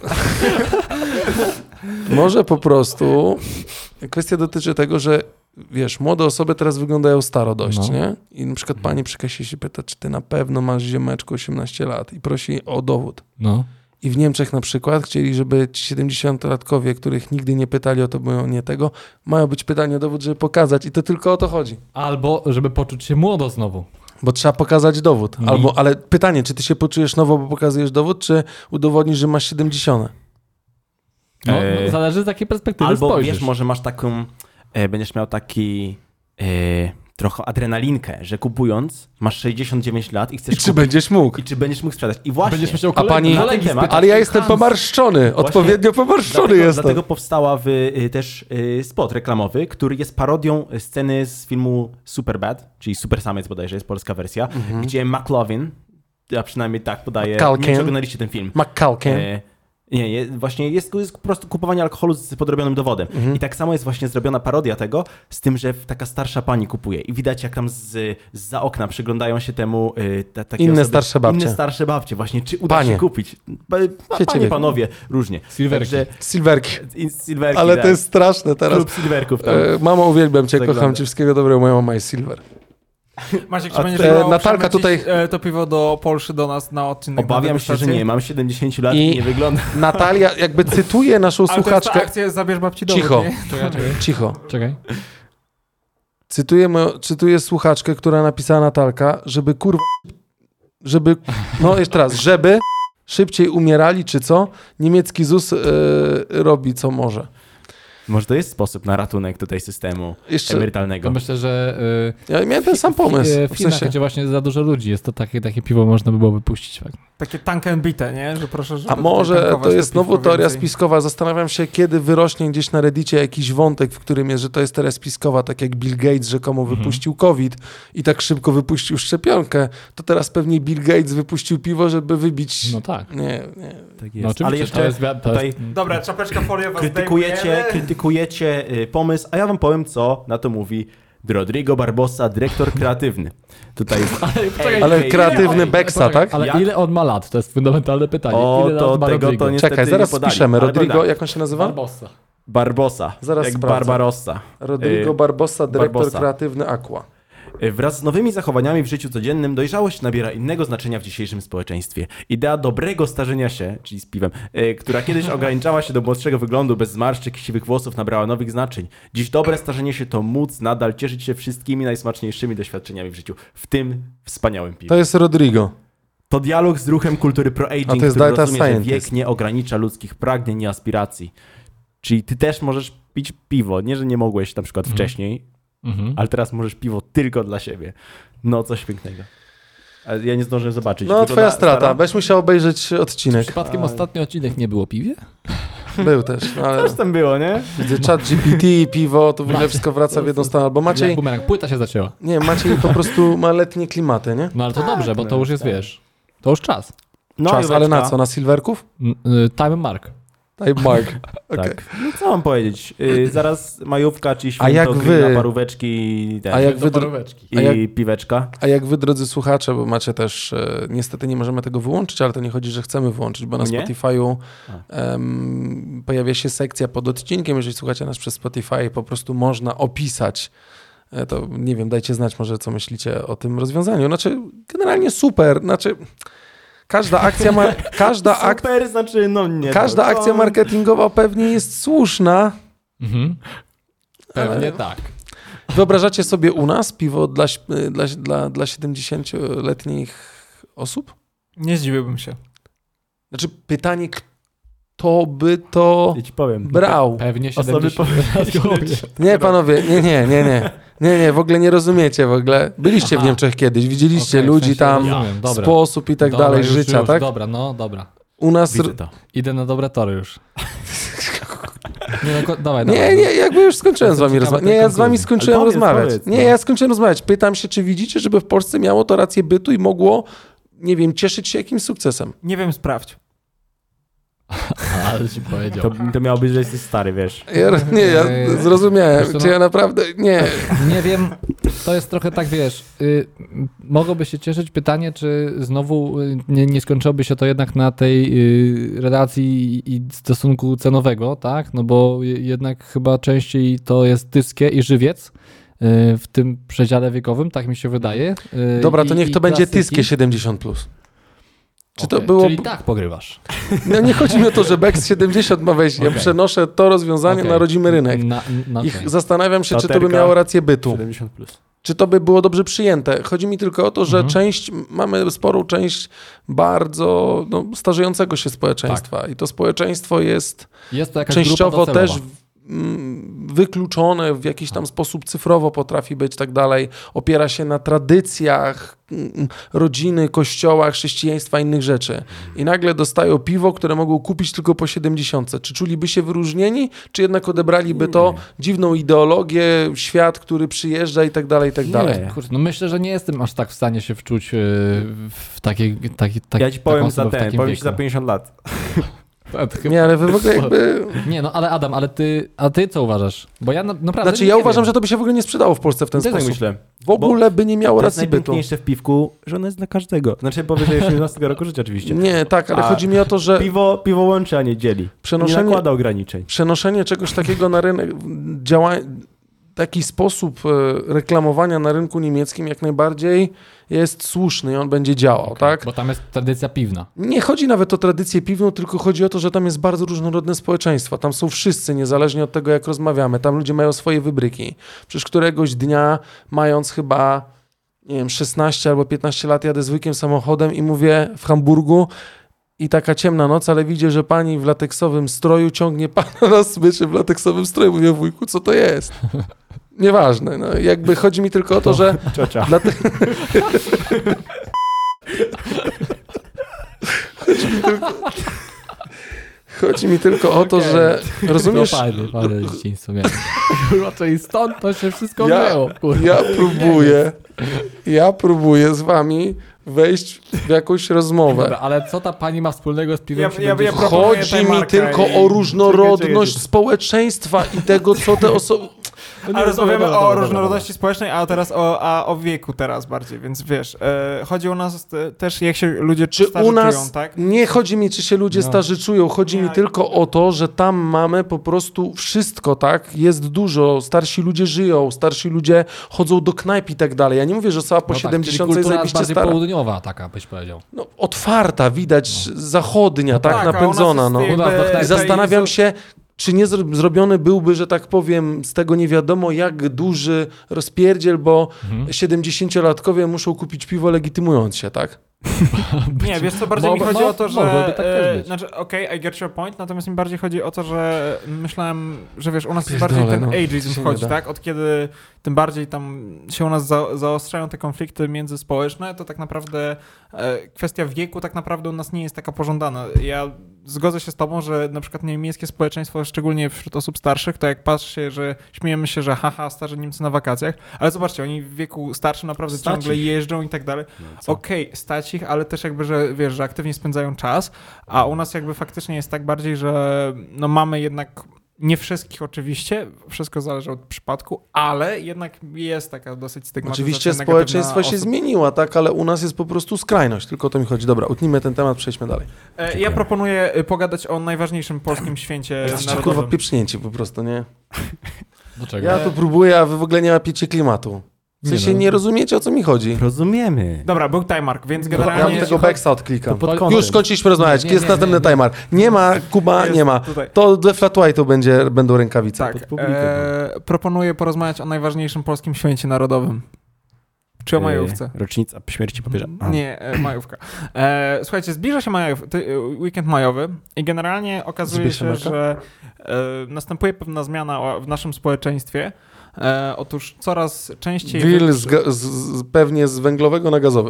może po prostu kwestia dotyczy tego, że wiesz, młode osoby teraz wyglądają staro dość, No. nie? I na przykład pani przy kasie się pyta, czy ty na pewno masz ziomeczku osiemnaście lat i prosi o dowód. No. I w Niemczech na przykład chcieli, żeby ci siedemdziesięciolatkowie, których nigdy nie pytali o to, bo nie tego, mają być pytanie o dowód, żeby pokazać. I to tylko o to chodzi. Albo, żeby poczuć się młodo znowu. Bo trzeba pokazać dowód. Mi- Albo, ale pytanie, czy ty się poczujesz nowo, bo pokazujesz dowód, czy udowodnisz, że masz siedemdziesiąt? No, Eee, no, zależy z jakiej perspektywy Albo spojrzysz. wiesz, może masz taką, e, będziesz miał taki e, trochę adrenalinkę, że kupując masz sześćdziesiąt dziewięć lat i chcesz I czy kupić, będziesz mógł? i czy będziesz mógł sprzedać. I właśnie, Będziesz myślał A pani- kolegi, na ten kolegi temat- spytać, Ale ja ej, jestem Hans, pomarszczony, odpowiednio pomarszczony dlatego, jestem. dlatego powstała w, y, też y, spot reklamowy, który jest parodią sceny z filmu Superbad, czyli Super Samiec bodajże jest polska wersja, Mhm. gdzie McLovin, ja przynajmniej tak podaję, McCalkin. nie wiem, czy oglądaliście ten film. McCalkin. E, nie, nie, właśnie jest, jest po prostu kupowanie alkoholu z podrobionym dowodem. Mhm. I tak samo jest właśnie zrobiona parodia tego, z tym, że taka starsza pani kupuje i widać jak tam z, za okna przyglądają się temu y, ta, takie Inne osoby, starsze babcie. Inne starsze babcie właśnie, czy uda Panie. się kupić. Pa, pa, Wiecie, panie, wie- panowie, różnie. Silverki. Także, Silverki. i- silverki, Ale tak. to jest straszne teraz. Klub silverków tam. E, mamo, uwielbiam cię, Zagląda. kocham cię, wszystkiego dobrego, moja mama jest silver. Maciek, A czy będziesz te- próbował Natalka przemycić, tutaj- e, to piwo do Polszy do nas na odcinek. Obawiam na się, że nie. Mam siedemdziesiąt lat I- i nie wygląda. Natalia jakby cytuje naszą Ale to jest ta słuchaczkę. akcja Zabierz babci dowód, Cicho. nie? Czekaj, czekaj. Cicho. czekaj. Cytuję, moją, cytuję słuchaczkę, która napisała Natalka, żeby kurwa, żeby, no jeszcze raz, żeby szybciej umierali, czy co? Niemiecki ZUS yy, robi co może. Może to jest sposób na ratunek tutaj systemu Jeszcze, emerytalnego. To myślę, że y, ja miałem ten sam w- pomysł. W, W w Chinach, sensie, gdzie właśnie za dużo ludzi jest, to takie, takie piwo można by było wypuścić. Tak? Takie tankę bite, nie? Że proszę, żeby a może tankować to jest piwko znowu teoria więcej. spiskowa. Zastanawiam się, kiedy wyrośnie gdzieś na Reddicie jakiś wątek, w którym jest, że to jest teoria spiskowa, tak jak Bill Gates rzekomo Mhm. wypuścił COVID i tak szybko wypuścił szczepionkę, to teraz pewnie Bill Gates wypuścił piwo, żeby wybić... No tak. Nie, nie. Tak No jest. oczywiście, Ale jeszcze to jest, wi- to tutaj jest, Dobra, czapeczka foliowa krytykujecie, zdejmujemy. krytykujecie y, pomysł, a ja wam powiem, co na to mówi Rodrigo Barbosa, dyrektor kreatywny. Tutaj jest... Czekaj, Ale Ej, kreatywny ej, Beksa, Poczekaj, tak? Ale Jak? ile on ma lat? To jest fundamentalne pytanie. O, ile to lat ma tego Rodrigo? to niestety Czekaj, zaraz nie podali. spiszemy. Ale Rodrigo, powiem jak on się nazywa? Barbosa. tak, Barbosa. Zaraz jak sprawdzę. Barbarossa. Rodrigo Y, Barbosa, dyrektor Barbosa. kreatywny Aqua. Wraz z nowymi zachowaniami w życiu codziennym dojrzałość nabiera innego znaczenia w dzisiejszym społeczeństwie. Idea dobrego starzenia się, czyli z piwem, e, która kiedyś ograniczała się do młodszego wyglądu bez zmarszczek i siwych włosów, nabrała nowych znaczeń. Dziś dobre starzenie się to móc nadal cieszyć się wszystkimi najsmaczniejszymi doświadczeniami w życiu, w tym wspaniałym piwie. To jest Rodrigo. To dialog z ruchem kultury A pro-aging, to jest który data rozumie, że scientist. wiek nie ogranicza ludzkich pragnień i aspiracji. Czyli ty też możesz pić piwo, nie, że nie mogłeś na przykład Mhm. wcześniej, Mhm. ale teraz możesz piwo tylko dla siebie. No, coś pięknego. Ale ja nie zdążyłem zobaczyć. No, Wygląda twoja strata. stara? Będziesz musiał obejrzeć odcinek. Przypadkiem ostatni odcinek nie było o piwie? Był też, no, ale Coś tam było, nie? widzę czat G P T, piwo, to w ogóle wszystko wraca w jedną stronę. Albo Jak Maciej, bumerang, płyta się zacięła. nie, Maciej po prostu ma letnie klimaty, nie? No ale to dobrze, bo to no, już jest, tak. wiesz, to już czas. No, Czas, ale na Jóweczka. co? Na silverków? N- y, Time mark. Daj Mark. Okay. Tak. No co mam powiedzieć? Yy, zaraz majówka, czy A jak święto, wy- grill na paróweczki i, ten, A jak Do wy, paróweczki. i a jak- piweczka. a jak wy, drodzy słuchacze, bo macie też, e, niestety nie możemy tego wyłączyć, ale to nie chodzi, że chcemy wyłączyć, bo na Nie? Spotify'u em, pojawia się sekcja pod odcinkiem, jeżeli słuchacie nas przez Spotify, po prostu można opisać. E, To nie wiem, dajcie znać może, co myślicie o tym rozwiązaniu. Znaczy, generalnie super, znaczy... Każda akcja, ma, każda, ak, Super, znaczy, no nie. każda to, akcja marketingowa pewnie jest słuszna. Mhm. Pewnie Ale- tak. Wyobrażacie sobie u nas piwo dla, ś- dla, dla, dla siedemdziesięcioletnich osób? Nie zdziwiłbym się. Znaczy pytanie, kto by to Ja ci powiem. brał? Pewnie Osoby siedemdziesiąt. Nie, panowie, nie, nie, nie, nie. Nie, nie, w ogóle nie rozumiecie w ogóle. Byliście w Aha. Niemczech kiedyś, widzieliście Okej, w ludzi sensie tam, rozumiem, dobra. sposób i tak Dobra, dalej już, życia, już, tak? Dobra, no dobra. U nas... Widzę to. Idę na dobre tory już. Nie, no, ko- dawaj, Nie, dawaj. nie, jakby już skończyłem z Jestem wami ciekawy rozmawiać. tej Nie, ja z wami konkluzji. skończyłem Ale powiedz, rozmawiać. powiedz, nie, no. ja skończyłem rozmawiać. Pytam się, czy widzicie, żeby w Polsce miało to rację bytu i mogło, nie wiem, cieszyć się jakimś sukcesem. Nie wiem, sprawdź. Ale ci powiedział. To, to miało być, że jesteś stary, wiesz. Ja, nie, ja Eee, zrozumiałem. wiesz co, Czy no- ja naprawdę... Nie. Nie wiem, to jest trochę tak, wiesz, y, mogłoby się cieszyć pytanie, czy znowu y, nie, nie skończyłoby się to jednak na tej y, relacji i stosunku cenowego, tak? No bo je- jednak chyba częściej to jest dyskie i żywiec y, w tym przedziale wiekowym, tak mi się wydaje. Y, Dobra, to i- niech i to będzie klasyki. tyskie siedemdziesiąt plus. Czy to Okej, było... Czyli tak pogrywasz. No nie chodzi mi o to, że Bex siedemdziesiąt ma wejść. Ja Okej. przenoszę to rozwiązanie Okej. na rodzimy rynek. Na, na, I okej. zastanawiam się, czy to by Taterka. miało rację bytu. siedemdziesiąt plus. Czy to by było dobrze przyjęte? Chodzi mi tylko o to, że Mhm. część, mamy sporą część bardzo no, starzejącego się społeczeństwa i to społeczeństwo jest Jest to jakaś częściowo grupa docelowa. też mm, wykluczone, w jakiś tam sposób cyfrowo potrafi być, tak dalej. Opiera się na tradycjach mm, rodziny, kościoła, chrześcijaństwa, innych rzeczy. I nagle dostają piwo, które mogą kupić tylko po siedemdziesiątce. Czy czuliby się wyróżnieni, czy jednak odebraliby to dziwną ideologię, świat, który przyjeżdża i tak dalej, i tak dalej. Nie. Kurczę, no myślę, że nie jestem aż tak w stanie się wczuć yy, w takiej, taki, taki, Ja ci taką powiem za osobę w ten, takim powiem ci za wieku. pięćdziesiąt lat. Nie, ale wy w ogóle jakby... Nie, no ale Adam, ale ty, a ty co uważasz? Bo ja na, naprawdę Znaczy nie ja wiem. uważam, że to by się w ogóle nie sprzedało w Polsce w ten Też tak sposób. myślę. W ogóle by nie miało To jest racji bytu. najpiękniejsze w piwku, że ono jest dla każdego. Znaczy powyżej osiemnastego roku życia oczywiście. Nie, tak, ale A chodzi mi o to, że Piwo, piwo łączy, a nie dzieli. Nie przenoszenie, nakłada ograniczeń. przenoszenie czegoś takiego na rynek, działa, taki sposób e, reklamowania na rynku niemieckim jak najbardziej jest słuszny i on będzie działał, tak? Bo tam jest tradycja piwna. Nie chodzi nawet o tradycję piwną, tylko chodzi o to, że tam jest bardzo różnorodne społeczeństwo. Tam są wszyscy, niezależnie od tego, jak rozmawiamy. Tam ludzie mają swoje wybryki. Przecież któregoś dnia, mając chyba, nie wiem, szesnaście albo piętnaście lat, jadę zwykłym samochodem i mówię w Hamburgu i taka ciemna noc, ale widzę, że pani w lateksowym stroju ciągnie pana na smyczy w lateksowym stroju. Mówię, wujku, co to jest? Nieważne. No, jakby chodzi mi tylko o to, że... Ciocia. Dlate... chodzi, mi tylko... chodzi mi tylko o to, Okay. że rozumiesz... No fajne, fajne dzieciństwo miałem. Raczej stąd to się wszystko Ja, wzięło. Kurwa. ja próbuję, ja próbuję z wami wejść w jakąś rozmowę. Dobra, ale co ta pani ma wspólnego z piwem? Ja- ja- ja siedemdziesiąt? proponuję Chodzi tę mi markę tylko i- o różnorodność Czekaj, czekaj. społeczeństwa i tego, co te osoby... No nie, Ale dobra, rozmawiamy dobra, o dobra, różnorodności społecznej, a teraz o, a o wieku teraz bardziej, więc wiesz, e, chodzi u nas e, też jak się ludzie Czy starzy u nas, czują, tak? nie chodzi mi, czy się ludzie No. starzy czują, chodzi Nie. mi tylko o to, że tam mamy po prostu wszystko, tak? Jest dużo, starsi ludzie żyją, starsi ludzie chodzą do knajp i tak dalej. Ja nie mówię, że osoba po No tak, czyli siedemdziesiątce jest kultura zajebiście bardziej stara. południowa taka, byś powiedział. No, otwarta, widać, zachodnia, tak, tak, a u nas napędzona. jest No. jakby U nas do knajpy I zastanawiam tej- się, czy nie zro- zrobiony byłby, że tak powiem, z tego nie wiadomo jak duży rozpierdziel, bo Mhm. siedemdziesięciolatkowie muszą kupić piwo legitymując się, tak? Nie, wiesz co, bardziej Mo- mi chodzi mo- o to, że... mogłoby tak też e, być. Znaczy, okej, okay, I get your point, natomiast mi bardziej chodzi o to, że myślałem, że wiesz, u nas Pierdolę, bardziej ten no. ageism Się nie wchodzi, da. tak? Od kiedy tym bardziej tam się u nas za, zaostrzają te konflikty międzyspołeczne, to tak naprawdę e, kwestia wieku tak naprawdę u nas nie jest taka pożądana. Ja zgodzę się z tobą, że na przykład niemieckie społeczeństwo, szczególnie wśród osób starszych, to jak patrzy się, że śmiejemy się, że haha, starzy Niemcy na wakacjach, ale zobaczcie, oni w wieku starszym naprawdę Stać ciągle ich. jeżdżą i tak dalej. Co? Okej, stać ich, ale też jakby, że wiesz, że aktywnie spędzają czas, a u nas jakby faktycznie jest tak bardziej, że no mamy jednak, nie wszystkich oczywiście, wszystko zależy od przypadku, ale jednak jest taka dosyć stygmatyzacja Oczywiście negatywna społeczeństwo się osób. zmieniło, tak, ale u nas jest po prostu skrajność, tylko o to mi chodzi. Dobra, utnijmy ten temat, przejdźmy dalej. E, Ja proponuję y, pogadać o najważniejszym polskim święcie Jesteście kurwa narodowym. pieprznięci po prostu, nie? Do czego? Ja tu próbuję, a wy w ogóle nie łapiecie klimatu. W sensie Nie no. nie rozumiecie, o co mi chodzi. Rozumiemy. Dobra, był timemark, więc Ja generalnie... bym tego Bexa odklikam. To pod Już kątem. Już skończyliśmy rozmawiać, Nie, nie, jest nie, następny nie, nie. timer. Nie ma, Kuba, Jest nie ma. Tutaj. To we Flat White'u będzie, będą rękawice. Tak, pod publikę e, proponuję porozmawiać o najważniejszym polskim święcie narodowym. Czy o majówce? Yy, Rocznica śmierci papieża. A. Nie, e, majówka. E, słuchajcie, zbliża się majow, ty, e, weekend majowy i generalnie okazuje Zbierz się, Amerykę? że e, następuje pewna zmiana o- w naszym społeczeństwie. E, otóż coraz częściej... Will z, ga- z, z, pewnie z węglowego na gazowy.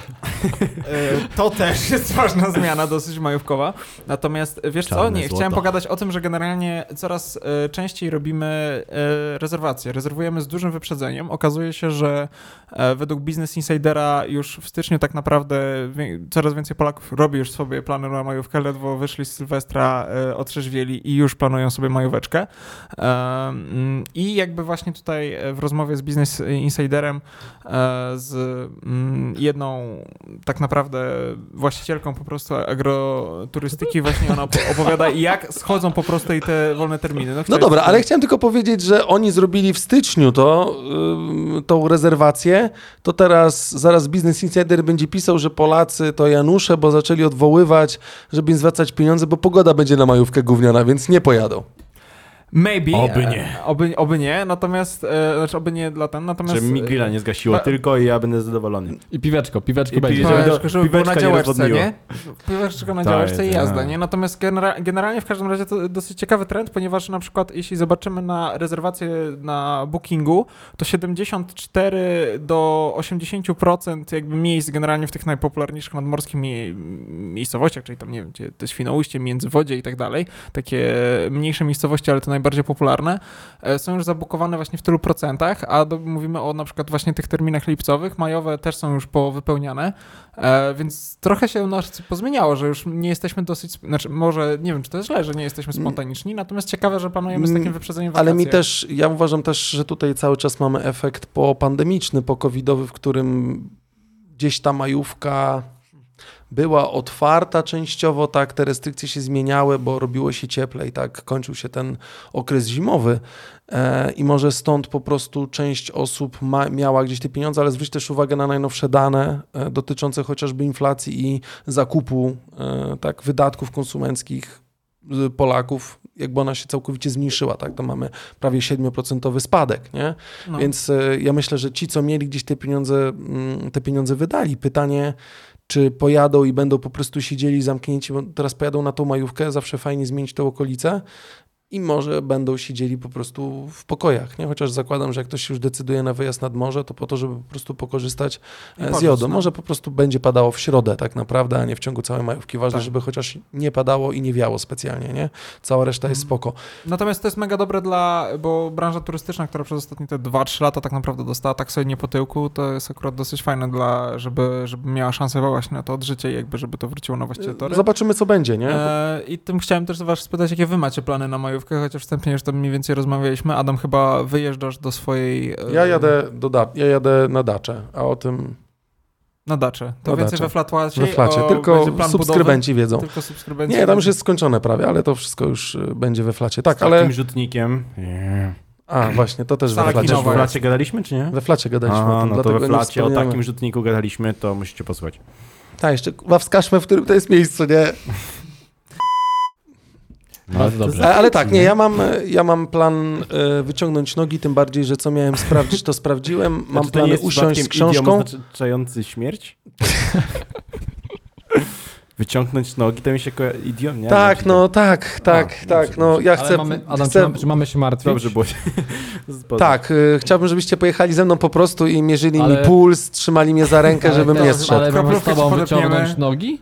E, To też jest ważna zmiana, dosyć majówkowa. Natomiast wiesz co, Czarne nie, złoto. chciałem pogadać o tym, że generalnie coraz e, częściej robimy e, rezerwacje. Rezerwujemy z dużym wyprzedzeniem. Okazuje się, że e, według Business Insidera już w styczniu tak naprawdę wie, coraz więcej Polaków robi już sobie plany na majówkę. Ledwo wyszli z Sylwestra, e, otrzeźwieli i już planują sobie majóweczkę. E, mm, I jakby właśnie tutaj e, w rozmowie z Business Insiderem e, z mm, jedną tak naprawdę właścicielką po prostu agroturystyki, właśnie ona op- opowiada, jak schodzą po prostu jej te wolne terminy. No chciałeś- dobra, ale chciałem tylko powiedzieć, że oni zrobili w styczniu to, ym, tą rezerwację, to teraz zaraz Business Insider będzie pisał, że Polacy to Janusze, bo zaczęli odwoływać, żeby im zwracać pieniądze, bo pogoda będzie na majówkę gówniana, więc nie pojadą. Maybe. Oby nie. E, oby, oby nie, natomiast, e, znaczy oby nie dla ten, natomiast... Że mi grilla nie zgasiło Ba- tylko i ja będę zadowolony. I piweczko, piweczko I będzie. piweczko. Piweczko, do- żeby było na piweczka nie działeczce, rozwodniło. nie? Piweczko na Tak działeczce i jest, jazda, no. nie? Natomiast genera- generalnie w każdym razie to dosyć ciekawy trend, ponieważ na przykład jeśli zobaczymy na rezerwację na Bookingu, to siedemdziesiąt cztery do osiemdziesiąt procent jakby miejsc generalnie w tych najpopularniejszych nadmorskich mie- miejscowościach, czyli tam, nie wiem, gdzie to Świnoujście, Międzywodzie i tak dalej, takie mniejsze miejscowości, ale te najbardziej popularne, e, są już zabukowane właśnie w tylu procentach, a do, mówimy o na przykład właśnie tych terminach lipcowych, majowe też są już powypełniane, e, więc trochę się u nas pozmieniało, że już nie jesteśmy dosyć, znaczy może, nie wiem, czy to jest źle, że nie jesteśmy spontaniczni, natomiast ciekawe, że planujemy z takim wyprzedzeniem wakacje. Ale mi też, ja uważam też, że tutaj cały czas mamy efekt popandemiczny, pokowidowy, w którym gdzieś ta majówka była otwarta częściowo, tak, te restrykcje się zmieniały, bo robiło się cieplej, tak, kończył się ten okres zimowy e, i może stąd po prostu część osób ma, miała gdzieś te pieniądze, ale zwróć też uwagę na najnowsze dane e, dotyczące chociażby inflacji i zakupu e, tak, wydatków konsumenckich Polaków, jakby ona się całkowicie zmniejszyła, tak, to mamy prawie siedem procent spadek, nie? No. Więc e, ja myślę, że ci, co mieli gdzieś te pieniądze, mm, te pieniądze wydali, pytanie, czy pojadą i będą po prostu siedzieli zamknięci, bo teraz pojadą na tą majówkę, zawsze fajnie zmienić te okolice i może będą siedzieli po prostu w pokojach, nie? Chociaż zakładam, że jak ktoś się już decyduje na wyjazd nad morze, to po to, żeby po prostu pokorzystać I z poczuć, jodu. no. Może po prostu będzie padało w środę tak naprawdę, a nie w ciągu całej majówki. Ważne, Tak. żeby chociaż nie padało i nie wiało specjalnie, nie? Cała reszta jest spoko. Natomiast to jest mega dobre dla, bo branża turystyczna, która przez ostatnie te dwa trzy lata tak naprawdę dostała tak sobie nie po tyłku, to jest akurat dosyć fajne dla, żeby, żeby miała szansę właśnie na to odżycie i jakby, żeby to wróciło na właściwe tory. Zobaczymy, co będzie, nie? E, I tym chciałem też was spytać, jakie wy macie plany na majówkę, chociaż wstępnie już to mniej więcej rozmawialiśmy. Adam, chyba wyjeżdżasz do swojej... E, Ja jadę, do da- ja jadę na daczę, a o tym na dacze. To Na więcej dacze. we Flatłacie. we flacie. o, Tylko będzie plan subskrybenci budowy, wiedzą. Tylko subskrybenci. Nie, tam już jest skończone prawie, ale to wszystko już y, będzie we flacie. Tak, Z takim ale... rzutnikiem. Yeah. A, właśnie, to też Sala we flacie. kinowa. W flacie gadaliśmy, czy nie? We flacie gadaliśmy o A, tym, no to dlatego we nie flacie o wspomniamy. takim rzutniku gadaliśmy, to musicie posłuchać. Tak, jeszcze kurwa wskażmy, w którym to jest miejscu, nie? Bardzo dobrze. A, ale tak, nie, ja mam, ja mam plan y, wyciągnąć nogi, tym bardziej, że co miałem sprawdzić, to sprawdziłem. Mam Znaczy, to nie plany jest usiąść z przypadkiem idiom książką. oznaczający śmierć? Wyciągnąć nogi, to mi się ko... idiom, nie? Tak, Wiem, no tak, tak, A, tak, dobrze, no ja Ale chcę... mamy, Adam, chcę czy, mamy, czy mamy się martwić? Dobrze było się tak, y, chciałbym, żebyście pojechali ze mną po prostu i mierzyli Ale- mi puls, trzymali mnie za rękę, Ale żebym teraz- nie zszedł. Ale mamy z Kroplówkę tobą ci podepniemy. wyciągnąć nogi?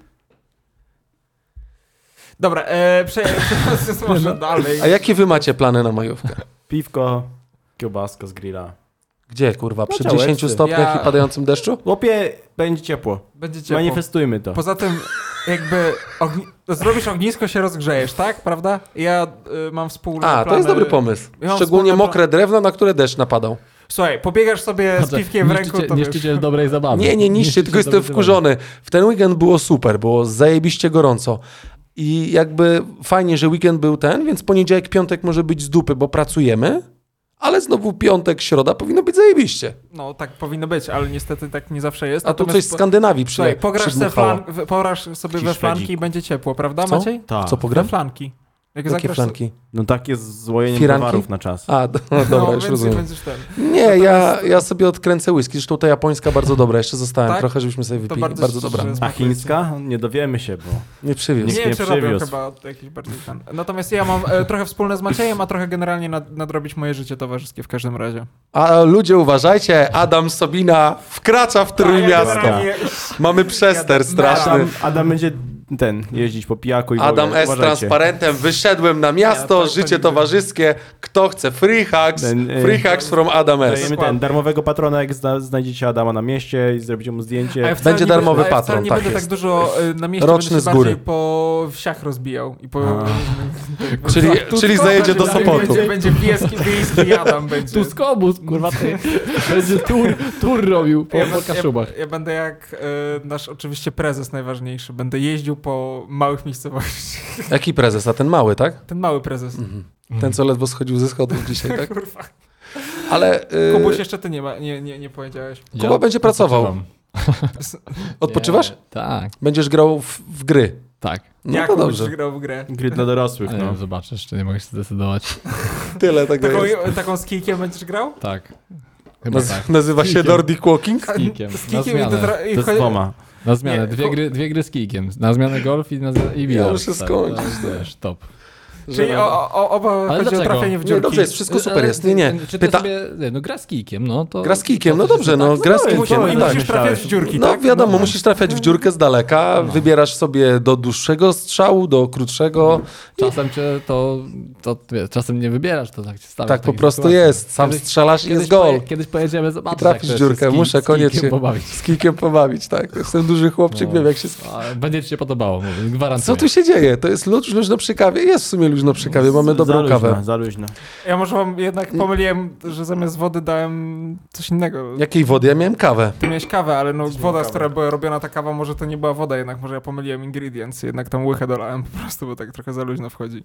Dobra, e, przejdźmy może dalej. A jakie wy macie plany na majówkę? Piwko, kiełbaska z grilla. Gdzie, kurwa, przy działeczce. dziesięciu stopniach Ja- i padającym deszczu? Chłopie, będzie ciepło. Będzie ciepło. Manifestujmy to. Poza tym, jakby ogni- zrobisz ognisko, się rozgrzejesz, tak? Prawda? Ja y, mam wspólne A, plany. to jest dobry pomysł. Ja mam Szczególnie wspólne mokre drewno, na które deszcz napadał. Słuchaj, pobiegasz sobie z piwkiem w ręku, Niszczyciel, to wiesz. niszczyciel dobrej zabawy. Nie, nie niszczy, tylko jestem dobrej wkurzony. W ten weekend było super, było zajebiście gorąco. I jakby fajnie, że weekend był ten, więc poniedziałek, piątek może być z dupy, bo pracujemy, ale znowu piątek, środa powinno być zajebiście. No tak powinno być, ale niestety tak nie zawsze jest. A tu Natomiast coś z Skandynawii przy, Słuchaj, pograsz, se przydmuchało. flan, w- pograsz sobie Ci we flanki Szwedzik. i będzie ciepło, prawda Co? Maciej? Tak. Co We pogram? flanki. Jak Jakie zagrasz flanki? No takie złojeniem Firanki? towarów na czas. A, do, no, dobra, no, już więc rozumiem. będziesz ten. Nie, ja, Natomiast- ja sobie odkręcę whisky. Zresztą ta japońska bardzo dobra. Jeszcze zostałem Tak? trochę, żebyśmy sobie To wypili. bardzo Bardzo, szczerze dobra. jest- A chińska? Nie dowiemy się, bo... Nie przywiózł. Nie Nikt wiem, nie czy robią przywiózł. chyba jakiś bardziej ten. Natomiast ja mam e, trochę wspólne z Maciejem, a trochę generalnie nad, nadrobić moje życie towarzyskie w każdym razie. A ludzie, uważajcie, Adam Sobina wkracza w Trójmiasto. generalnie- Mamy przester straszny. Adam, Adam będzie ten, jeździć po pijaku i w Adam ogóle. S. Uważajcie. transparentem, wyszedłem na miasto, Ja, tak, życie tak, towarzyskie, kto chce free hacks, Ten, y, free hacks from Adam S. Dajemy ten Dokładnie. darmowego patrona, jak zna, znajdziecie Adama na mieście i zrobicie mu A zdjęcie. ja wcale Będzie nie darmowy będę, a ja patron, wcale nie tak będę jest. tak dużo y, na mieście, Roczny będę się z góry. bardziej po wsiach rozbijał. I po, Czyli- Tu czyli skąd zajedzie do będzie- Sopotu. Będzie, będzie wiejski, wiejski Adam będzie. Tu skobus, kurwa, ty. Będzie tur, tur robił po, Ja, po ja, Kaszubach. ja będę jak y, nasz oczywiście prezes najważniejszy. Będę jeździł po małych miejscowościach. Jaki prezes? A ten mały, tak? Ten mały prezes. Ten, co ledwo schodził ze schodów dzisiaj, tak? Kurwa. Ale y, Kubuś, jeszcze ty nie, ma, nie, nie, nie powiedziałeś. Kuba będzie pracował. odpoczywam. odpoczywasz? Nie, tak, Będziesz grał w, w gry. tak. No Jak to Kubuś dobrze. grał w grę? Gry dla dorosłych, Ale no. zobaczysz, jeszcze nie mogę się zdecydować. Tyle tego Taką, jest. taką z kijkiem będziesz grał? Tak. Chyba Naz- tak. nazywa się Kijkiem. Nordic Walking? Z kijkiem. Z Na kijkiem i, to zmianę. tra- i To z chodzi- dwoma. Na zmianę. Nie, Dwie bo- gry, dwie gry z kijkiem. Na zmianę golf i, na, i bilard. muszę Tak, skończyć, to tak. Wiesz, top. Czyli o, o, oba Ale chodzi dlaczego? o trafienie w Nie, dziurki. dobrze jest, wszystko super Ale jest. Nie, nie. Czy ty Pyta... sobie, nie, no gra z kijkiem, no to... Gra z kijkiem, no to- to- dobrze, no tak, gra z I kijkiem. musisz, no i tak. musisz trafiać w dziurki, No tak? wiadomo, musisz trafiać w dziurkę z daleka, wybierasz sobie do dłuższego strzału, do krótszego. Czasem cię to, to wiesz, czasem nie wybierasz, to tak się stawia. Tak w po takich prostu sytuacjach. jest. Sam Kiedyś- strzelasz i Kiedyś, jest gol. poje, kiedyś pojedziemy I zobaczyć, trafisz jak w to się dziurkę, z kij- muszę z kijkiem koniecznie pobawić. z kijkiem pobawić, tak. Jestem duży chłopczyk, No. wiem jak się... A, będzie ci się podobało, mówię, gwarantuję. Co tu się dzieje? To jest ludź luźno przy kawie. Jest w sumie luźno przy kawie, mamy dobrą za luźno, kawę. Za luźno. Ja może wam jednak pomyliłem, że zamiast wody dałem coś innego. Jakiej wody? Ja miałem kawę. Ty miałeś kawę, ale no Też woda, miałem z której była robiona ta kawa, może to nie była woda jednak, może ja pomyliłem ingredients, jednak tam łychę dolałem po prostu, bo tak trochę za luźno wchodzi.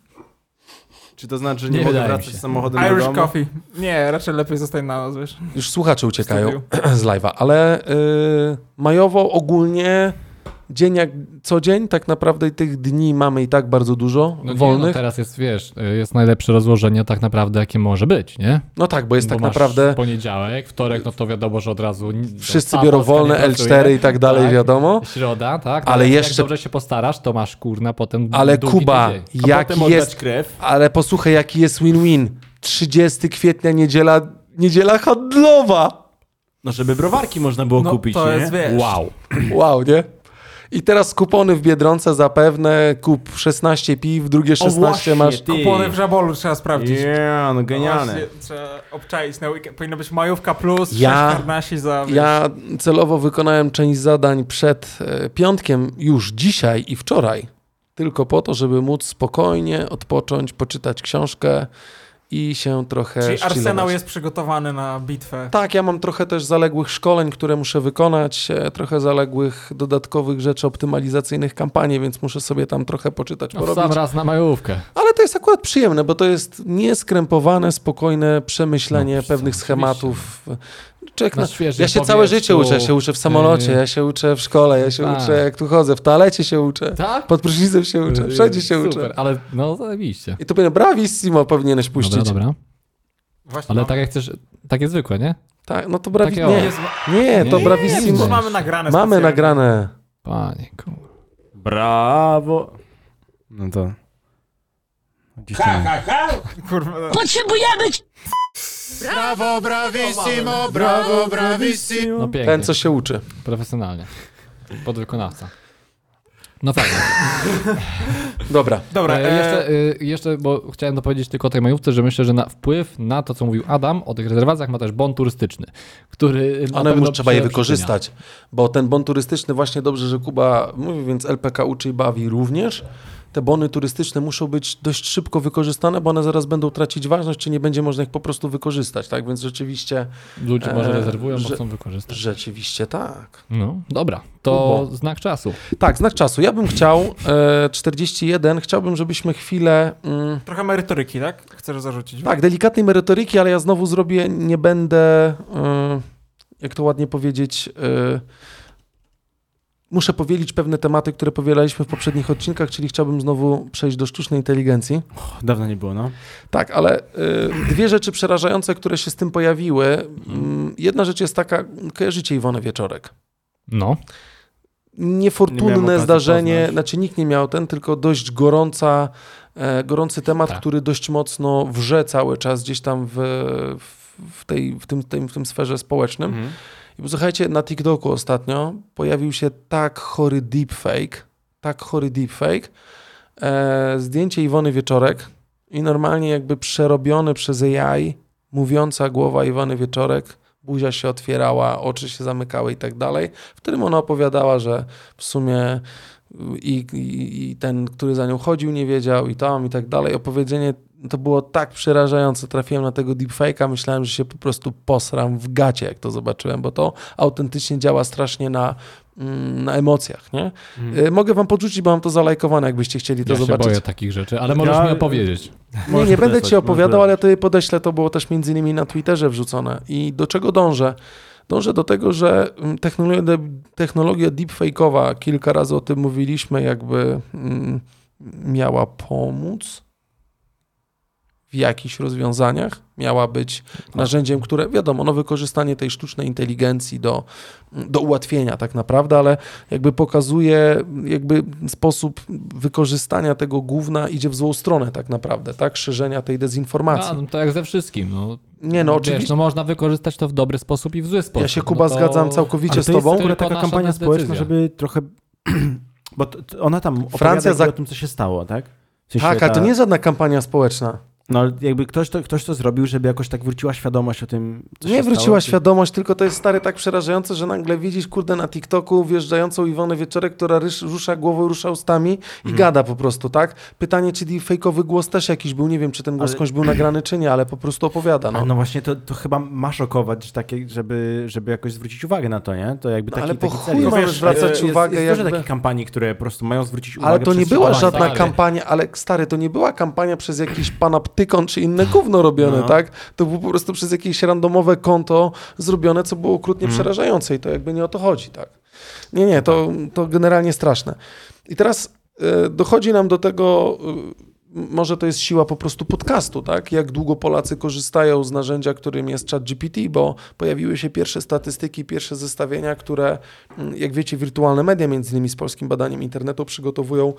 Czy to znaczy, że Nie nie, mogę wydaje mi wracać się. samochodem do Irish domu? coffee. Nie, raczej lepiej zostań na noc, wiesz. Już słuchacze uciekają Studiu. z live'a, ale yy, majowo ogólnie dzień jak co dzień, tak naprawdę tych dni mamy i tak bardzo dużo No nie, wolnych. no teraz jest, wiesz, jest najlepsze rozłożenie tak naprawdę, jakie może być, nie? No tak, bo jest Bo tak masz naprawdę poniedziałek, wtorek, no to wiadomo, że od razu... wszyscy cała biorą Polska nie wolne, L pracuje. cztery i tak dalej, Tak. wiadomo. Środa, tak? Ale Ale jeszcze- Jak dobrze się postarasz, to masz, kurna, potem Ale długi Kuba, tydzień. A jaki potem oddać jest, krew. ale posłuchaj, jaki jest win-win. trzydziestego kwietnia, niedziela, niedziela handlowa. No żeby browarki można było No, kupić, to nie? jest, wiesz. Wow. Wow, nie? I teraz kupony w Biedronce zapewne, kup szesnaście piw, drugie szesnaście właśnie, masz. ty. Kupony w Żabolu trzeba sprawdzić. Yeah, no genialne. Właśnie, trzeba obczaić na weekend. Powinno być majówka plus, Ja- ja, sześć karnasi za... wiesz. Ja celowo wykonałem część zadań przed e, piątkiem już dzisiaj i wczoraj, tylko po to, żeby móc spokojnie odpocząć, poczytać książkę i się trochę Czyli Arsenał szchilować. jest przygotowany na bitwę. Tak, ja mam trochę też zaległych szkoleń, które muszę wykonać, e, trochę zaległych dodatkowych rzeczy optymalizacyjnych kampanii, więc muszę sobie tam trochę poczytać, No, w porobić. sam raz na majówkę. Ale to jest akurat przyjemne, bo to jest nieskrępowane, spokojne przemyślenie No, pewnych oczywiście. schematów. Człowiek Na na... świeżym Ja się całe powietrzu. życie uczę. Ja się uczę w samolocie, Yy. ja się uczę w szkole, ja się Tak. uczę jak tu chodzę, w toalecie się uczę, Tak? pod prysznicem się uczę, wszędzie się Super, uczę. ale no zajebiście. I to powinien bravissimo powinieneś puścić. Dobra, dobra. Właśnie Ale mamy- tak jak chcesz, takie zwykłe, nie? Tak, no to brawi... Takie o. Nie, Jest, nie, to Nie, bravissimo. już mamy nagrane Mamy specjalnie. nagrane. Panie, kurwa. Brawo. No to... Gdzieś tam. Kurwa, no. Potrzebujemy Brawo, bravissimo, brawo, bravissimo. No pięknie, Ten, co się uczy. profesjonalnie. Podwykonawca. No fajnie. Dobra. Dobra, E, e, jeszcze, y, jeszcze, bo chciałem dopowiedzieć tylko o tej majówce, że myślę, że na wpływ na to, co mówił Adam o tych rezerwacjach ma też bon turystyczny, który na One pewno już trzeba je prze- wykorzystać, bo ten bon turystyczny właśnie dobrze, że Kuba mówi, więc L P K uczy i bawi również. Te bony turystyczne muszą być dość szybko wykorzystane, bo one zaraz będą tracić ważność, czy nie będzie można ich po prostu wykorzystać, tak? Więc rzeczywiście, przyczynia. Ludzie może e, rezerwują, że- bo chcą wykorzystać. rzeczywiście tak. No, dobra, to Kubo. znak czasu. Tak, znak czasu. Ja bym chciał, e, czterdzieści jeden, chciałbym, żebyśmy chwilę... Mm, trochę merytoryki, tak? Chcesz zarzucić? tak, delikatnej merytoryki, ale ja znowu zrobię, nie będę, e, jak to ładnie powiedzieć... E, Muszę powielić pewne tematy, które powielaliśmy w poprzednich odcinkach, czyli chciałbym znowu przejść do sztucznej inteligencji. Dawno nie było, no. Tak, ale y, dwie rzeczy przerażające, które się z tym pojawiły. Mm, jedna rzecz jest taka, kojarzycie Iwonę Wieczorek. No, Nie miałem Niefortunne okazji zdarzenie, poznać. znaczy nikt nie miał ten, tylko dość gorąca, e, gorący temat, Tak. który dość mocno wrze cały czas gdzieś tam w, w, tej, w, tym, tym, w tym sferze społecznym. Mhm. I posłuchajcie, na TikToku ostatnio pojawił się tak chory deepfake, tak chory deepfake, e, zdjęcie Iwony Wieczorek i normalnie jakby przerobiony przez A I, mówiąca głowa Iwony Wieczorek, buzia się otwierała, oczy się zamykały i tak dalej, w którym ona opowiadała, że w sumie i, i, i ten, który za nią chodził, nie wiedział i tam i tak dalej. Opowiedzenie to było tak przerażające. Trafiłem na tego deepfake'a, myślałem, że się po prostu posram w gacie, jak to zobaczyłem, bo to autentycznie działa strasznie na, mm, na emocjach, nie? Y, Mogę wam podrzucić, bo mam to zalajkowane, jakbyście chcieli to ja się zobaczyć. boję takich rzeczy, ale możesz Ja- mi opowiedzieć. Nie, Możesz nie będę podesłać, ci możesz opowiadał, ale podesłać. to je podeślę, to było też między innymi na Twitterze wrzucone. I do czego dążę? Dążę do tego, że mm, technologia, technologia deepfake'owa, kilka razy o tym mówiliśmy, jakby mm, miała pomóc w jakichś rozwiązaniach, miała być narzędziem, które, wiadomo, no wykorzystanie tej sztucznej inteligencji do, do ułatwienia tak naprawdę, ale jakby pokazuje, jakby sposób wykorzystania tego gówna idzie w złą stronę tak naprawdę, tak? Szerzenia tej dezinformacji. A, no to jak ze wszystkim. No, Nie, no Wiesz, oczywiście. no można wykorzystać to w dobry sposób i w zły sposób. Ja się, Kuba, no to... zgadzam całkowicie Ale z to jest tobą. w ogóle Tylko taka nasza kampania decyzja. społeczna, żeby trochę... Bo to, to ona tam opowiada Francja jakby za- o tym, co się stało, tak? W sensie Tak, ale to ta- nie jest żadna kampania społeczna. No ale jakby ktoś to, ktoś to zrobił, żeby jakoś tak wróciła świadomość o tym, co Nie się wróciła stało, świadomość, tylko to jest stary tak przerażające, że nagle widzisz, kurde, na TikToku wjeżdżającą Iwonę Wieczorek, która rysz, rusza głową, rusza ustami i Mhm. gada po prostu, tak? Pytanie, czy fejkowy głos też jakiś był, nie wiem, czy ten głos Ale- skądś był nagrany, czy nie, ale po prostu opowiada, No, no. no właśnie to, to chyba ma szokować, że takie, żeby, żeby jakoś zwrócić uwagę na to, nie? To jakby No, taki, ale po taki chuj cel jest. mamy Wiesz, zwracać jest, uwagę Jest, jest dużo jakby- takich kampanii, które po prostu mają zwrócić uwagę. Ale to nie przez była całość. żadna stary. kampania, ale stary, to nie była kampania przez jakiś panoptykon czy inne gówno robione, No. tak? To było po prostu przez jakieś randomowe konto zrobione, co było okrutnie Mhm. przerażające i to jakby nie o to chodzi, tak? Nie, nie, to, to generalnie straszne. I teraz y, dochodzi nam do tego, y, może to jest siła po prostu podcastu, tak? Jak długo Polacy korzystają z narzędzia, którym jest ChatGPT, bo pojawiły się pierwsze statystyki, pierwsze zestawienia, które, y, jak wiecie, wirtualne media, między innymi z Polskim Badaniem Internetu, przygotowują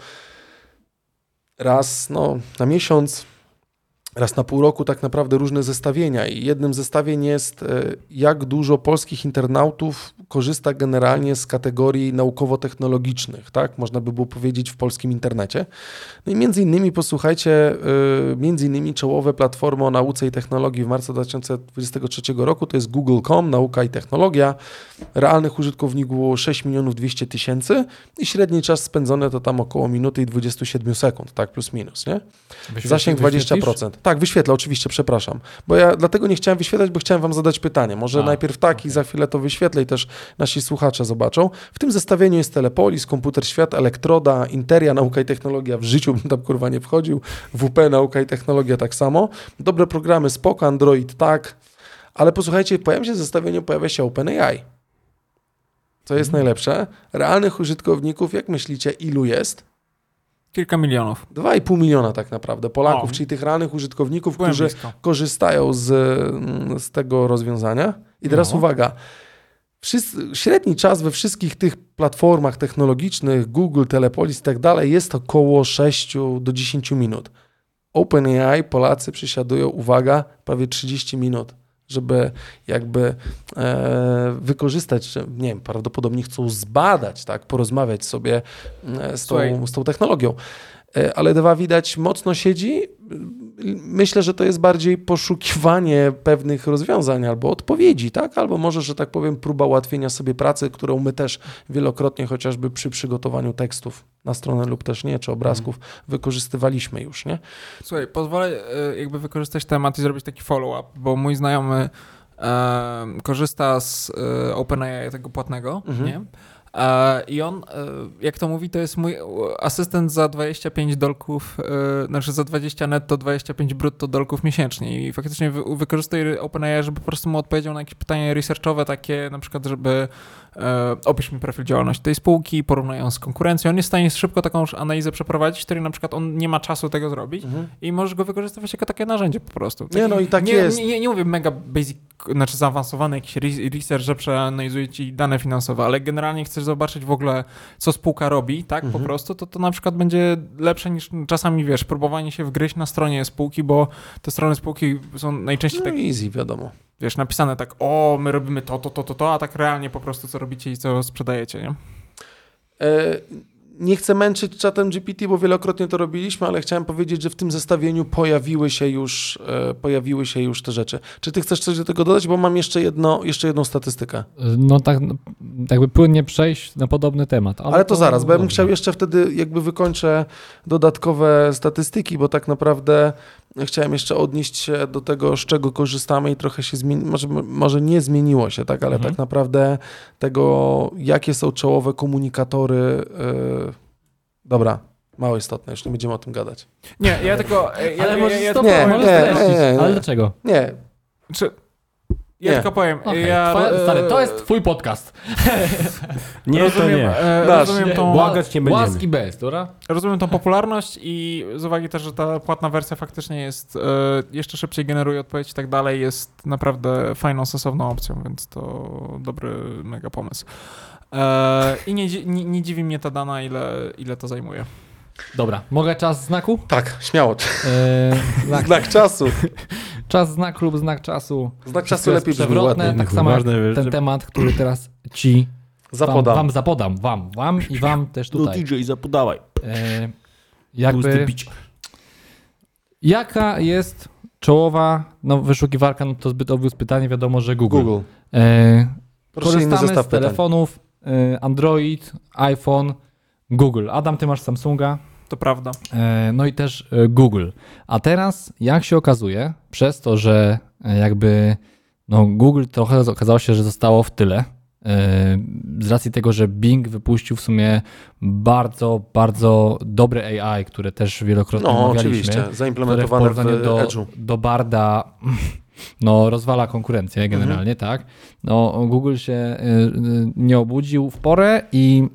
raz no, na miesiąc, raz na pół roku tak naprawdę różne zestawienia i jednym z zestawień jest, e, jak dużo polskich internautów korzysta generalnie z kategorii naukowo-technologicznych, tak? Można by było powiedzieć w polskim internecie. No i między innymi posłuchajcie, e, między innymi czołowe platformy o nauce i technologii w marcu dwa tysiące dwudziestego trzeciego roku to jest google kropka com, nauka i technologia. Realnych użytkowników było sześć milionów dwieście tysięcy i średni czas spędzony to tam około minuty i dwadzieścia siedem sekund, tak? Plus minus, nie? Zasięg dwadzieścia procent. Tak, wyświetlę, oczywiście, przepraszam. Bo ja dlatego nie chciałem wyświetlać, bo chciałem wam zadać pytanie. Może A, najpierw tak i okej. za chwilę to wyświetlę i też nasi słuchacze zobaczą. W tym zestawieniu jest Telepolis, Komputer Świat, Elektroda, Interia, Nauka i Technologia. W życiu bym tam kurwa nie wchodził. W P, Nauka i Technologia tak samo. Dobre programy, spoko, Android tak. Ale posłuchajcie, pojawia się w zestawieniu, pojawia się OpenAI. Co jest Mhm. najlepsze? Realnych użytkowników, jak myślicie, ilu jest? Kilka milionów. dwa i pół miliona tak naprawdę Polaków, O. czyli tych realnych użytkowników, Byłem którzy blisko. korzystają z, mm, z tego rozwiązania. I teraz No. uwaga, wszyscy, średni czas we wszystkich tych platformach technologicznych, Google, Telepolis i tak dalej, jest około sześć do dziesięciu minut. OpenAI Polacy przysiadują, uwaga, prawie trzydzieści minut, żeby jakby e, wykorzystać, że, nie wiem, prawdopodobnie chcą zbadać, tak, porozmawiać sobie e, z, Słuchaj. tą, z tą technologią. E, ale dwa widać mocno siedzi. Myślę, że to jest bardziej poszukiwanie pewnych rozwiązań albo odpowiedzi, tak? Albo może, że tak powiem, próba ułatwienia sobie pracy, którą my też wielokrotnie chociażby przy przygotowaniu tekstów na stronę lub też nie, czy obrazków Mhm. wykorzystywaliśmy już, nie? Słuchaj, pozwolę e, jakby wykorzystać temat i zrobić taki follow-up, bo mój znajomy e, korzysta z e, OpenAI tego płatnego, Mhm. nie? E, I on, e, jak to mówi, to jest mój asystent za dwadzieścia pięć dolków, e, znaczy za dwadzieścia netto, dwadzieścia pięć brutto dolków miesięcznie i faktycznie wy, wykorzystuje OpenAI, żeby po prostu mu odpowiedział na jakieś pytania researchowe, takie na przykład, żeby e, opisz mi profil działalności tej spółki, porównaj ją z konkurencją. On jest w stanie szybko taką już analizę przeprowadzić, której na przykład on nie ma czasu tego zrobić i możesz go wykorzystywać jako takie narzędzie po prostu. Nie, no i tak nie, jest. Nie, nie, nie mówię mega basic, znaczy zaawansowany jakiś re- research, że przeanalizuje ci dane finansowe, ale generalnie chcesz zobaczyć w ogóle, co spółka robi, tak, Mhm. po prostu, to to na przykład będzie lepsze niż czasami, wiesz, próbowanie się wgryźć na stronie spółki, bo te strony spółki są najczęściej No tak, easy, wiadomo. wiesz, napisane tak, o, my robimy to, to, to, to, to, a tak realnie po prostu co robicie i co sprzedajecie, nie? E, nie chcę męczyć czatem G P T, bo wielokrotnie to robiliśmy, ale chciałem powiedzieć, że w tym zestawieniu pojawiły się już, e, pojawiły się już te rzeczy. Czy ty chcesz coś do tego dodać? Bo mam jeszcze, jedno, jeszcze jedną statystykę. No tak, no, jakby płynnie przejść na podobny temat. Ale, Ale to zaraz, bo ja bym dobrze. chciał jeszcze wtedy, jakby wykończę dodatkowe statystyki, bo tak naprawdę chciałem jeszcze odnieść się do tego, z czego korzystamy i trochę się zmieni, może, może nie zmieniło się, tak, ale Mhm. tak naprawdę tego, jakie są czołowe komunikatory. Yy... Dobra, mało istotne, już nie będziemy o tym gadać. Nie, ja tylko... e, Ja, Ale ja, możesz ja, stop, nie, możesz nie, streścić. nie, nie. Ale dlaczego? Nie, czy, ja Nie. tylko powiem, Okej, ja... twoja- e, stary, to jest twój podcast. Nie, rozumiem, to nie. e, Nasz. rozumiem, Nie, tą, błagać nie będziemy. Łaski bez, dobra? rozumiem tą popularność i z uwagi też, że ta płatna wersja faktycznie jest e, jeszcze szybciej generuje odpowiedź i tak dalej, jest naprawdę fajną, sensowną opcją, więc to dobry mega pomysł. E, I nie, dzi- nie, nie dziwi mnie ta dana, ile, ile to zajmuje. Dobra, mogę czas znaku? tak, śmiało. Eee, znak, Znak czasu. czas znak lub znak czasu. Znak Wszystko czasu jest lepiej brzmi przewrotne, ładnie. tak samo jak Ważne, ten że- temat, który teraz ci wam, Zapodam. wam zapodam. Wam, wam i wam też No tutaj. D J, zapodawaj. Eee, Pusty jakby bić. Jaka jest czołowa no, wyszukiwarka? No to zbyt obvious pytanie, wiadomo, że Google. Google. E, Proszę inny korzystamy zestaw z pytań. telefonów e, Android, iPhone, Google. Adam, ty masz Samsunga, To prawda. e, no i też e, Google. A teraz, jak się okazuje, przez to, że e, jakby no, Google trochę okazało się, że zostało w tyle, e, z racji tego, że Bing wypuścił w sumie bardzo, bardzo dobre A I, które też wielokrotnie No, omawialiśmy. oczywiście. które w Zaimplementowane w, porównaniu do, Edge'u. do Barda no, rozwala konkurencję generalnie, tak. No, Google się y, y, nie obudził w porę i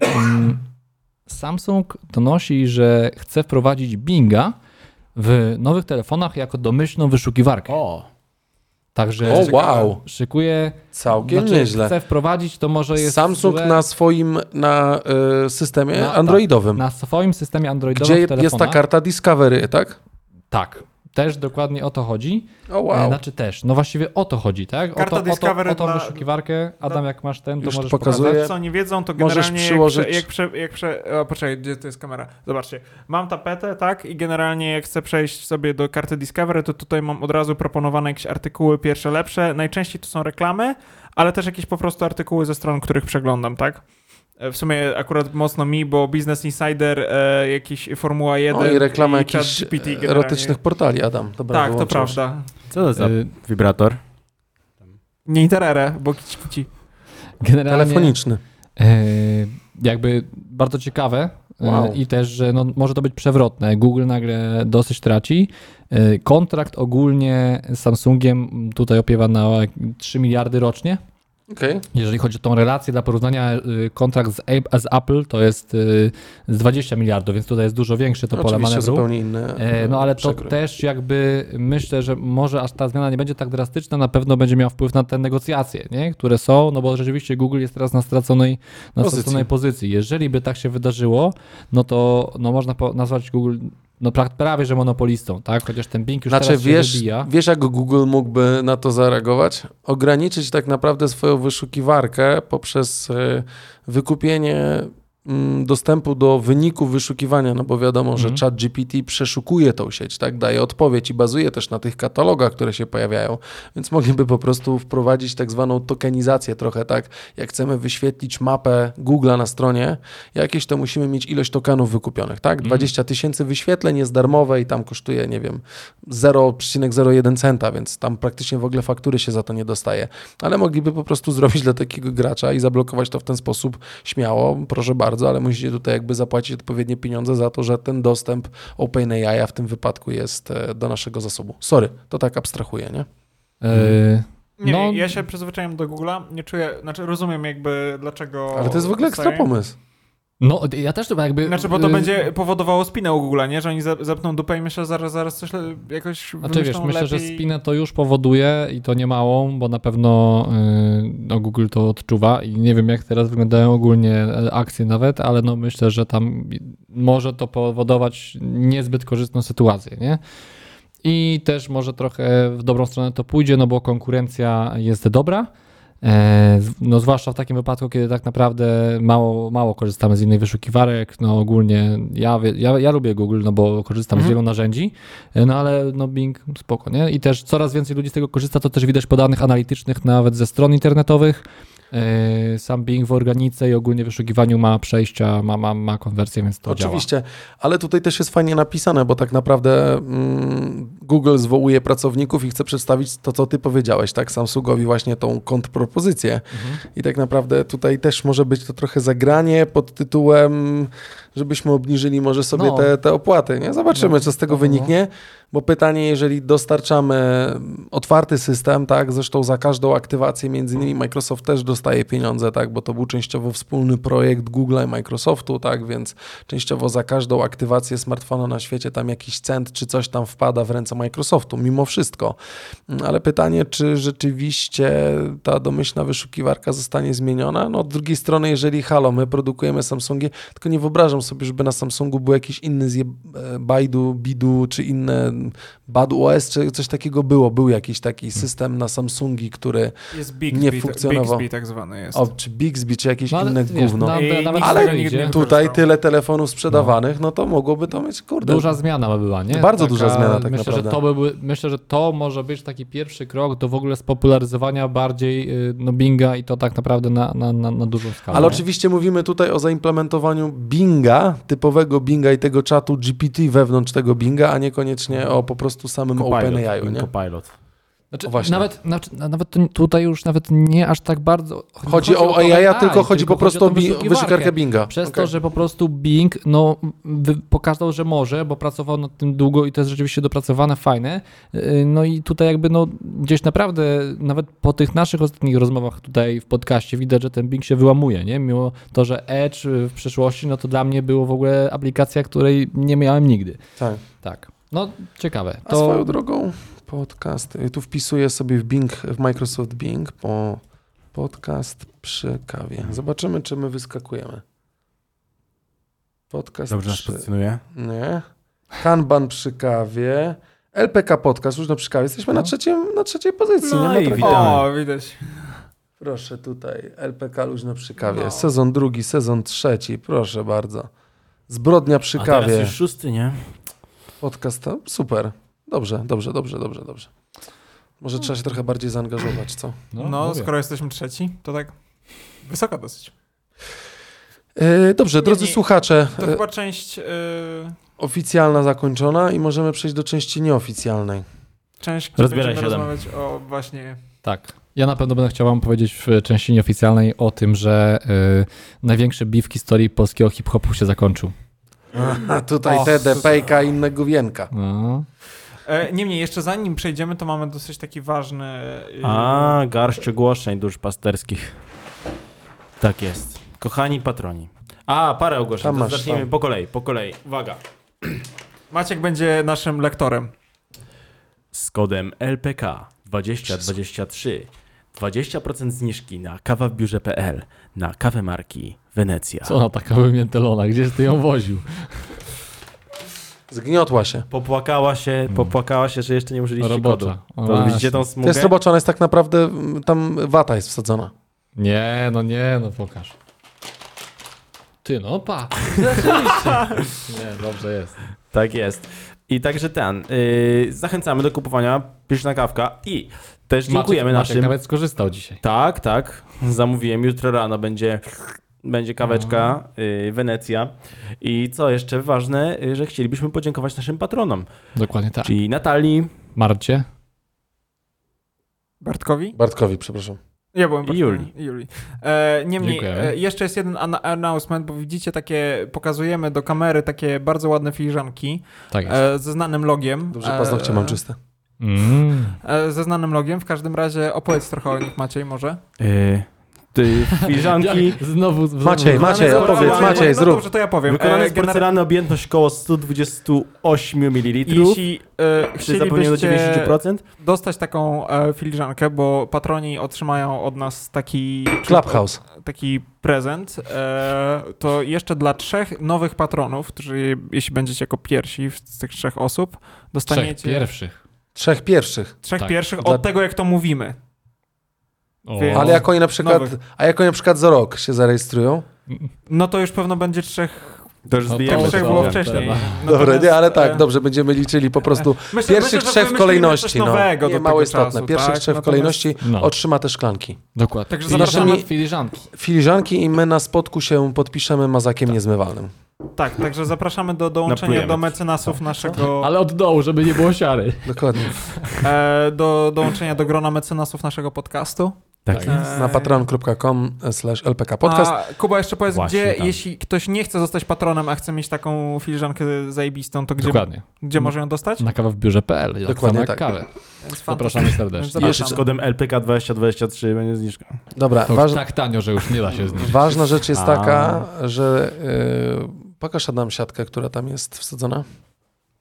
y, Samsung donosi, że chce wprowadzić Binga w nowych telefonach jako domyślną wyszukiwarkę. O, Także O, wow. szykuje, Całkiem znaczy nieźle. chce wprowadzić, to może jest Samsung złe, na swoim na, y, systemie Na- androidowym, na swoim systemie androidowym gdzie w telefonach. jest ta karta Discovery, tak? Tak, też dokładnie o to chodzi. O E, wow. Znaczy też, no właściwie o to chodzi, tak? Karta o to, Discovery o to, o to dla- wyszukiwarkę. Adam, jak masz ten, to Już możesz to pokazuję. pokazać. Dla co nie wiedzą, to Możesz generalnie przyłożyć- jak, prze, jak, prze, jak prze... O, poczekaj, gdzie to jest kamera? Zobaczcie. Mam tapetę, tak? I generalnie jak chcę przejść sobie do karty Discovery, to tutaj mam od razu proponowane jakieś artykuły pierwsze, lepsze. Najczęściej to są reklamy, ale też jakieś po prostu artykuły ze stron, których przeglądam, tak? E, W sumie akurat mocno mi, bo Business Insider, e, jakiś Formuła jeden O, i reklama i jakichś ChatGPT generalnie. erotycznych portali, Adam. Dobra, Tak, to wyłączyłeś. prawda. co to za Y, wibrator? Nie interere, bo kici kici. Generalnie, Telefoniczny. e, jakby bardzo ciekawe e, Wow. i też, że no, może to być przewrotne. Google nagle dosyć traci. E, kontrakt ogólnie z Samsungiem tutaj opiewa na trzy miliardy rocznie. Okej. Jeżeli chodzi o tą relację dla porównania, y, kontrakt z, A- z Apple to jest y, z dwadzieścia miliardów, więc tutaj jest dużo większe to pole Oczywiście manewru. zupełnie inny. E, No ale to przekrój. też jakby myślę, że może aż ta zmiana nie będzie tak drastyczna, na pewno będzie miała wpływ na te negocjacje, nie? Które są, no bo rzeczywiście Google jest teraz na straconej, na Pozycji. straconej pozycji. Jeżeli by tak się wydarzyło, no to no można po- nazwać Google no pra- prawie, że monopolistą, tak? Chociaż ten Bing już Znaczy, teraz się wiesz, wybija. wiesz, jak Google mógłby na to zareagować? Ograniczyć tak naprawdę swoją wyszukiwarkę poprzez e, wykupienie mm, dostępu do wyników wyszukiwania, no bo wiadomo, że Mhm. ChatGPT przeszukuje tą sieć, tak, daje odpowiedź i bazuje też na tych katalogach, które się pojawiają, więc mogliby po prostu wprowadzić tak zwaną tokenizację trochę, tak, jak chcemy wyświetlić mapę Google'a na stronie, jakieś to musimy mieć ilość tokenów wykupionych, tak, dwadzieścia tysięcy wyświetleń jest darmowe i tam kosztuje, nie wiem, zero przecinek zero jeden centa, więc tam praktycznie w ogóle faktury się za to nie dostaje, ale mogliby po prostu zrobić dla takiego gracza i zablokować to w ten sposób śmiało, proszę bardzo, ale musicie tutaj jakby zapłacić odpowiednie pieniądze za to, że ten dostęp OpenAI w tym wypadku jest e, do naszego zasobu. Sorry, to tak abstrahuję, nie? E, Nie, No- ja się przyzwyczaiłem do Google'a, nie czuję, znaczy rozumiem jakby dlaczego... Ale to jest w ogóle ekstra dostaję. pomysł. No ja też to jakby... Znaczy, bo to y, będzie powodowało spinę u Google'a, nie? Że oni zap- zapną dupę i myślę, że zaraz, zaraz coś le- jakoś Znaczy wiesz, wymyślą myślę, że lepiej. spinę to już powoduje i to nie małą, bo na pewno yy, no, Google to odczuwa i nie wiem jak teraz wyglądają ogólnie akcje nawet, ale no myślę, że tam może to powodować niezbyt korzystną sytuację, nie? I też może trochę w dobrą stronę to pójdzie, no bo konkurencja jest dobra. E, z- No zwłaszcza w takim wypadku, kiedy tak naprawdę mało, mało korzystamy z innych wyszukiwarek, no ogólnie ja, wie- ja, ja lubię Google, no bo korzystam Mhm. z wielu narzędzi, e, no ale no Bing spoko, nie? I też coraz więcej ludzi z tego korzysta, to też widać po danych analitycznych nawet ze stron internetowych. E, Sam Bing w organice i ogólnie wyszukiwaniu ma przejścia, ma, ma, ma konwersję, więc to działa. Oczywiście, ale tutaj też jest fajnie napisane, bo tak naprawdę mm, Google zwołuje pracowników i chce przedstawić to, co ty powiedziałeś, tak, Samsungowi właśnie tą kontrpropozycję. Mhm. I tak naprawdę tutaj też może być to trochę zagranie pod tytułem, żebyśmy obniżyli może sobie No. te, te opłaty, nie? Zobaczymy, No. co z tego No, no. wyniknie, bo pytanie, jeżeli dostarczamy otwarty system, tak, zresztą za każdą aktywację między innymi Microsoft też dostaje pieniądze, tak, bo to był częściowo wspólny projekt Google'a i Microsoftu, tak, więc częściowo za każdą aktywację smartfona na świecie tam jakiś cent czy coś tam wpada w ręce konkurencja Microsoftu, mimo wszystko. Ale pytanie, czy rzeczywiście ta domyślna wyszukiwarka zostanie zmieniona? No od drugiej strony, jeżeli halo, my produkujemy Samsungi, tylko nie wyobrażam sobie, żeby na Samsungu był jakiś inny zje... Baidu, Bidu, czy inne Badu O S, czy coś takiego było. Był jakiś taki system na Samsungi, który jest Bixby, nie funkcjonował. Bixby tak zwany jest. O, czy Bixby, czy jakieś No, ale inne wiesz, gówno. na- I nawet nikt ale z tego nigdy nie Tutaj korzystał. tyle telefonów sprzedawanych, no to mogłoby to mieć, kurde. Duża zmiana by była, nie? Bardzo duża zmiana tak myślę, naprawdę. Że to by, były- myślę, że to może być taki pierwszy krok do w ogóle spopularyzowania bardziej y, no, Binga i to tak naprawdę na, na, na, na dużą skalę. Ale nie? oczywiście mówimy tutaj o zaimplementowaniu Binga, typowego Binga i tego czatu G P T wewnątrz tego Binga, a niekoniecznie o po prostu samym OpenAI, nie? Copilot. Znaczy, O, właśnie. nawet, nawet, nawet to tutaj już nawet nie aż tak bardzo... Chodzi o A I, a tylko chodzi po prostu o tą bi- wyszukiwarkę. wyszukiwarkę Binga. Przez Okej. to, że po prostu Bing no, wy- pokazał, że może, bo pracował nad tym długo i to jest rzeczywiście dopracowane, fajne. Yy, No i tutaj jakby no, gdzieś naprawdę, nawet po tych naszych ostatnich rozmowach tutaj w podcaście widać, że ten Bing się wyłamuje, nie? Mimo to, że Edge w przeszłości, no to dla mnie było w ogóle aplikacja, której nie miałem nigdy. Tak. Tak. No, ciekawe. A To... swoją drogą podcast, tu wpisuję sobie w Bing, w Microsoft Bing, po podcast przy kawie. Zobaczymy, czy my wyskakujemy. Podcast Dobrze nas przy... pozycjonuje. Nie. Kanban przy kawie. L P K podcast, już na przy kawie. Jesteśmy na, No. trzecim, na trzeciej pozycji. No nie? i No to- witamy. O, widać. Proszę tutaj, L P K luźno przy kawie. No. Sezon drugi, sezon trzeci, proszę bardzo. Zbrodnia przy A teraz kawie. już szósty, nie? Podcast, to super. Dobrze, dobrze, dobrze, dobrze, dobrze. Może trzeba się trochę bardziej zaangażować, co? No, mówię. skoro jesteśmy trzeci, to tak wysoko dosyć. E, dobrze, Nie, drodzy nie, słuchacze, To e, chyba część, yy, oficjalna zakończona i możemy przejść do części nieoficjalnej. część, gdzie Rozbieraj będziemy się, Adam. rozmawiać o właśnie... Tak. Ja na pewno będę chciał wam powiedzieć w części nieoficjalnej o tym, że y, największy beef w historii polskiego hip-hopu się zakończył. A tutaj Och, T D P K i innego wienka. No. E, Niemniej, jeszcze zanim przejdziemy, to mamy dosyć taki ważny... Yy, A, garść ogłoszeń duszpasterskich. Tak jest. Kochani patroni. A, parę ogłoszeń. Tam To masz, zacznijmy tam. po kolei, po kolei. Uwaga. Maciek będzie naszym lektorem. Z kodem L P K dwadzieścia dwadzieścia trzy dwadzieścia procent zniżki na kawa w biurze kropka p l na kawę marki Wenecja. Co ona taka wymiętelona? Gdzieś ty ją woził? Zgniotła się. Popłakała się, popłakała się, że jeszcze nie użyliście kodu. Robocza. O, To widzicie właśnie. tą To smugę? jest robocza, ona jest tak naprawdę, mm, tam wata jest wsadzona. Nie, no nie, no pokaż. Ty, no pa. Rzeczywiście. Nie, dobrze jest. Tak jest. I także ten, yy, zachęcamy do kupowania Pyszna Kawka i też dziękujemy Maciek, Maciek naszym... nawet skorzystał dzisiaj. Tak, tak. Zamówiłem. Jutro rano będzie, będzie kaweczka y, Wenecja. I co jeszcze ważne, y, że chcielibyśmy podziękować naszym patronom. Dokładnie tak. Czyli Natalii Marcie? Bartkowi? Bartkowi, przepraszam. Ja byłem Bartkowi. Julii. Julii. E, Niemniej, Dziękujemy. e, jeszcze jest jeden an- announcement, bo widzicie takie, pokazujemy do kamery takie bardzo ładne filiżanki Tak jest. e, ze znanym logiem. Dobrze, paznokcie mam czyste. Mm. E, ze znanym logiem. W każdym razie opowiedz trochę o nich, Maciej, może. y, ty, filiżanki Jak? Znowu, znowu. Maciej, Maciej, No, opowiedz, no, Maciej, no, zrób. Dobrze, to ja powiem. wykonane E, z gener- porcelany, objętość około sto dwadzieścia osiem mililitrów. Jeśli e, Czy zapomniałem do dziewięćdziesiąt chcielibyście procent? dostać taką e, filiżankę, bo patroni otrzymają od nas taki Clubhouse. taki prezent, e, to jeszcze dla trzech nowych patronów, którzy jeśli będziecie jako pierwsi z tych trzech osób, Trzech dostaniecie pierwszych. Trzech pierwszych. trzech Tak. pierwszych Dla- od tego, jak to mówimy. O. Więc- Ale jak oni na przykład, Nowych. a jak oni na przykład za rok się zarejestrują? No to już pewno będzie trzech, To już No to zbijemy. już trzech to- było to- wcześniej. to- Dobra, Natomiast, nie, ale tak, e, dobrze, będziemy liczyli po prostu myślę, pierwszych myślę, że trzech w wymyślimy kolejności. coś No. nowego Nie do mało tego istotne. czasu, Pierwszych tak? trzech w Natomiast- kolejności No. otrzyma te szklanki. Dokładnie. Także Filiżanki. zapraszamy- Filiżanki. Filiżanki i my na spotku się podpiszemy mazakiem niezmywalnym. Tak, także zapraszamy do dołączenia Naplujemy. do mecenasów naszego, Ale od dołu, żeby nie było siary. Dokładnie. e, do dołączenia do grona mecenasów naszego podcastu. Tak Tak. jest. E, Na patreon kropka com slash lpk podcast. A Kuba, jeszcze powiedz, Właśnie gdzie, tam. jeśli ktoś nie chce zostać patronem, a chce mieć taką filiżankę zajebistą, to gdzie, Dokładnie. gdzie może ją dostać? Na kawę w biurze kropka p l. Jak Dokładnie samo jak tak. kawę. Więc Zapraszamy serdecznie. Więc I zapraszamy. jeszcze z kodem L P K dwadzieścia dwadzieścia trzy będzie zniżka. Dobra, To waż, tak tanio, że już nie da się zniżyć. ważna rzecz jest A. taka, że yy, pokaż Adam siatkę, która tam jest wsadzona.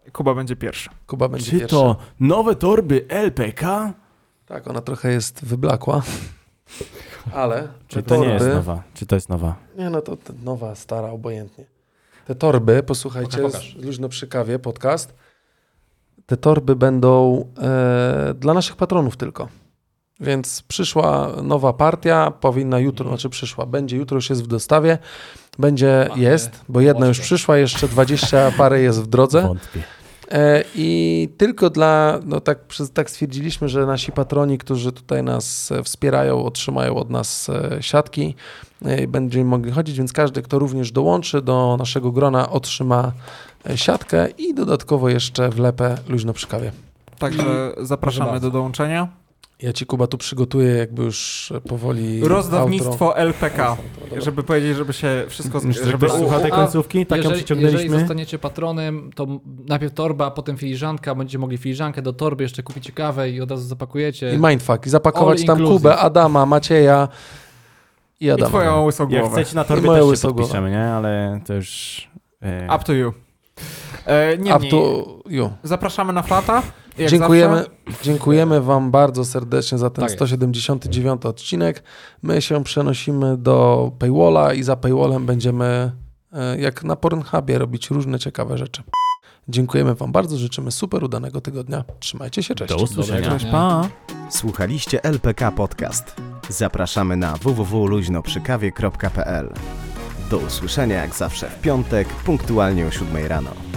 Kuba będzie pierwszy. Kuba będzie Czy pierwszy. to nowe torby L P K? Tak, ona trochę jest wyblakła. Ale Czy te to nie torby... jest nowa? Czy to jest nowa? Nie, no to, to nowa, stara, obojętnie. Te torby, posłuchajcie, Pokaż, pokaż. z- luźno przy kawie, podcast. Te torby będą e, dla naszych patronów tylko. Więc przyszła nowa partia, powinna jutro, znaczy przyszła, będzie jutro, już jest w dostawie. Będzie, Mamy jest, bo jedna już pocztę. przyszła, jeszcze dwadzieścia parę jest w drodze. Wątpię. E, I tylko dla, no tak, przez, tak stwierdziliśmy, że nasi patroni, którzy tutaj nas e, wspierają, otrzymają od nas e, siatki e, i będziemy mogli chodzić, więc każdy, kto również dołączy do naszego grona, otrzyma e, siatkę i dodatkowo jeszcze wlepę luźno przy kawie. Także zapraszamy bardzo. do dołączenia. Ja ci, Kuba, tu przygotuję jakby już powoli Rozdawnictwo L P K, outro. żeby powiedzieć, żeby się wszystko... Myślę, że żeby ktoś słucha tej a, końcówki? Tak ją jeżeli, jeżeli przyciągnęliśmy? zostaniecie patronem, to najpierw torba, a potem filiżanka. Będziecie mogli filiżankę do torby, jeszcze kupicie kawę i od razu zapakujecie. I mindfuck. I zapakować All tam inclusive. Kubę, Adama, Macieja i I Adama. twoją łysą Jak głowę. chcecie na I torbie moje też się łysogłowe. podpiszemy, nie? Ale to już... E... Up to you. E, Up niemniej, to you. zapraszamy na Flata. Jak Dziękujemy, zawsze. dziękujemy Wam bardzo serdecznie za ten Tak jest. sto siedemdziesiąty dziewiąty odcinek. My się przenosimy do Paywalla i za Paywallem będziemy e, jak na Pornhubie robić różne ciekawe rzeczy. Dziękujemy Wam bardzo, życzymy super udanego tygodnia. Trzymajcie się, cześć. Do usłyszenia. Dobrego dnia. Pa. Słuchaliście L P K Podcast. Zapraszamy na w w w kropka luźnoprzykawie kropka p l. Do usłyszenia jak zawsze w piątek, punktualnie o siódmej rano.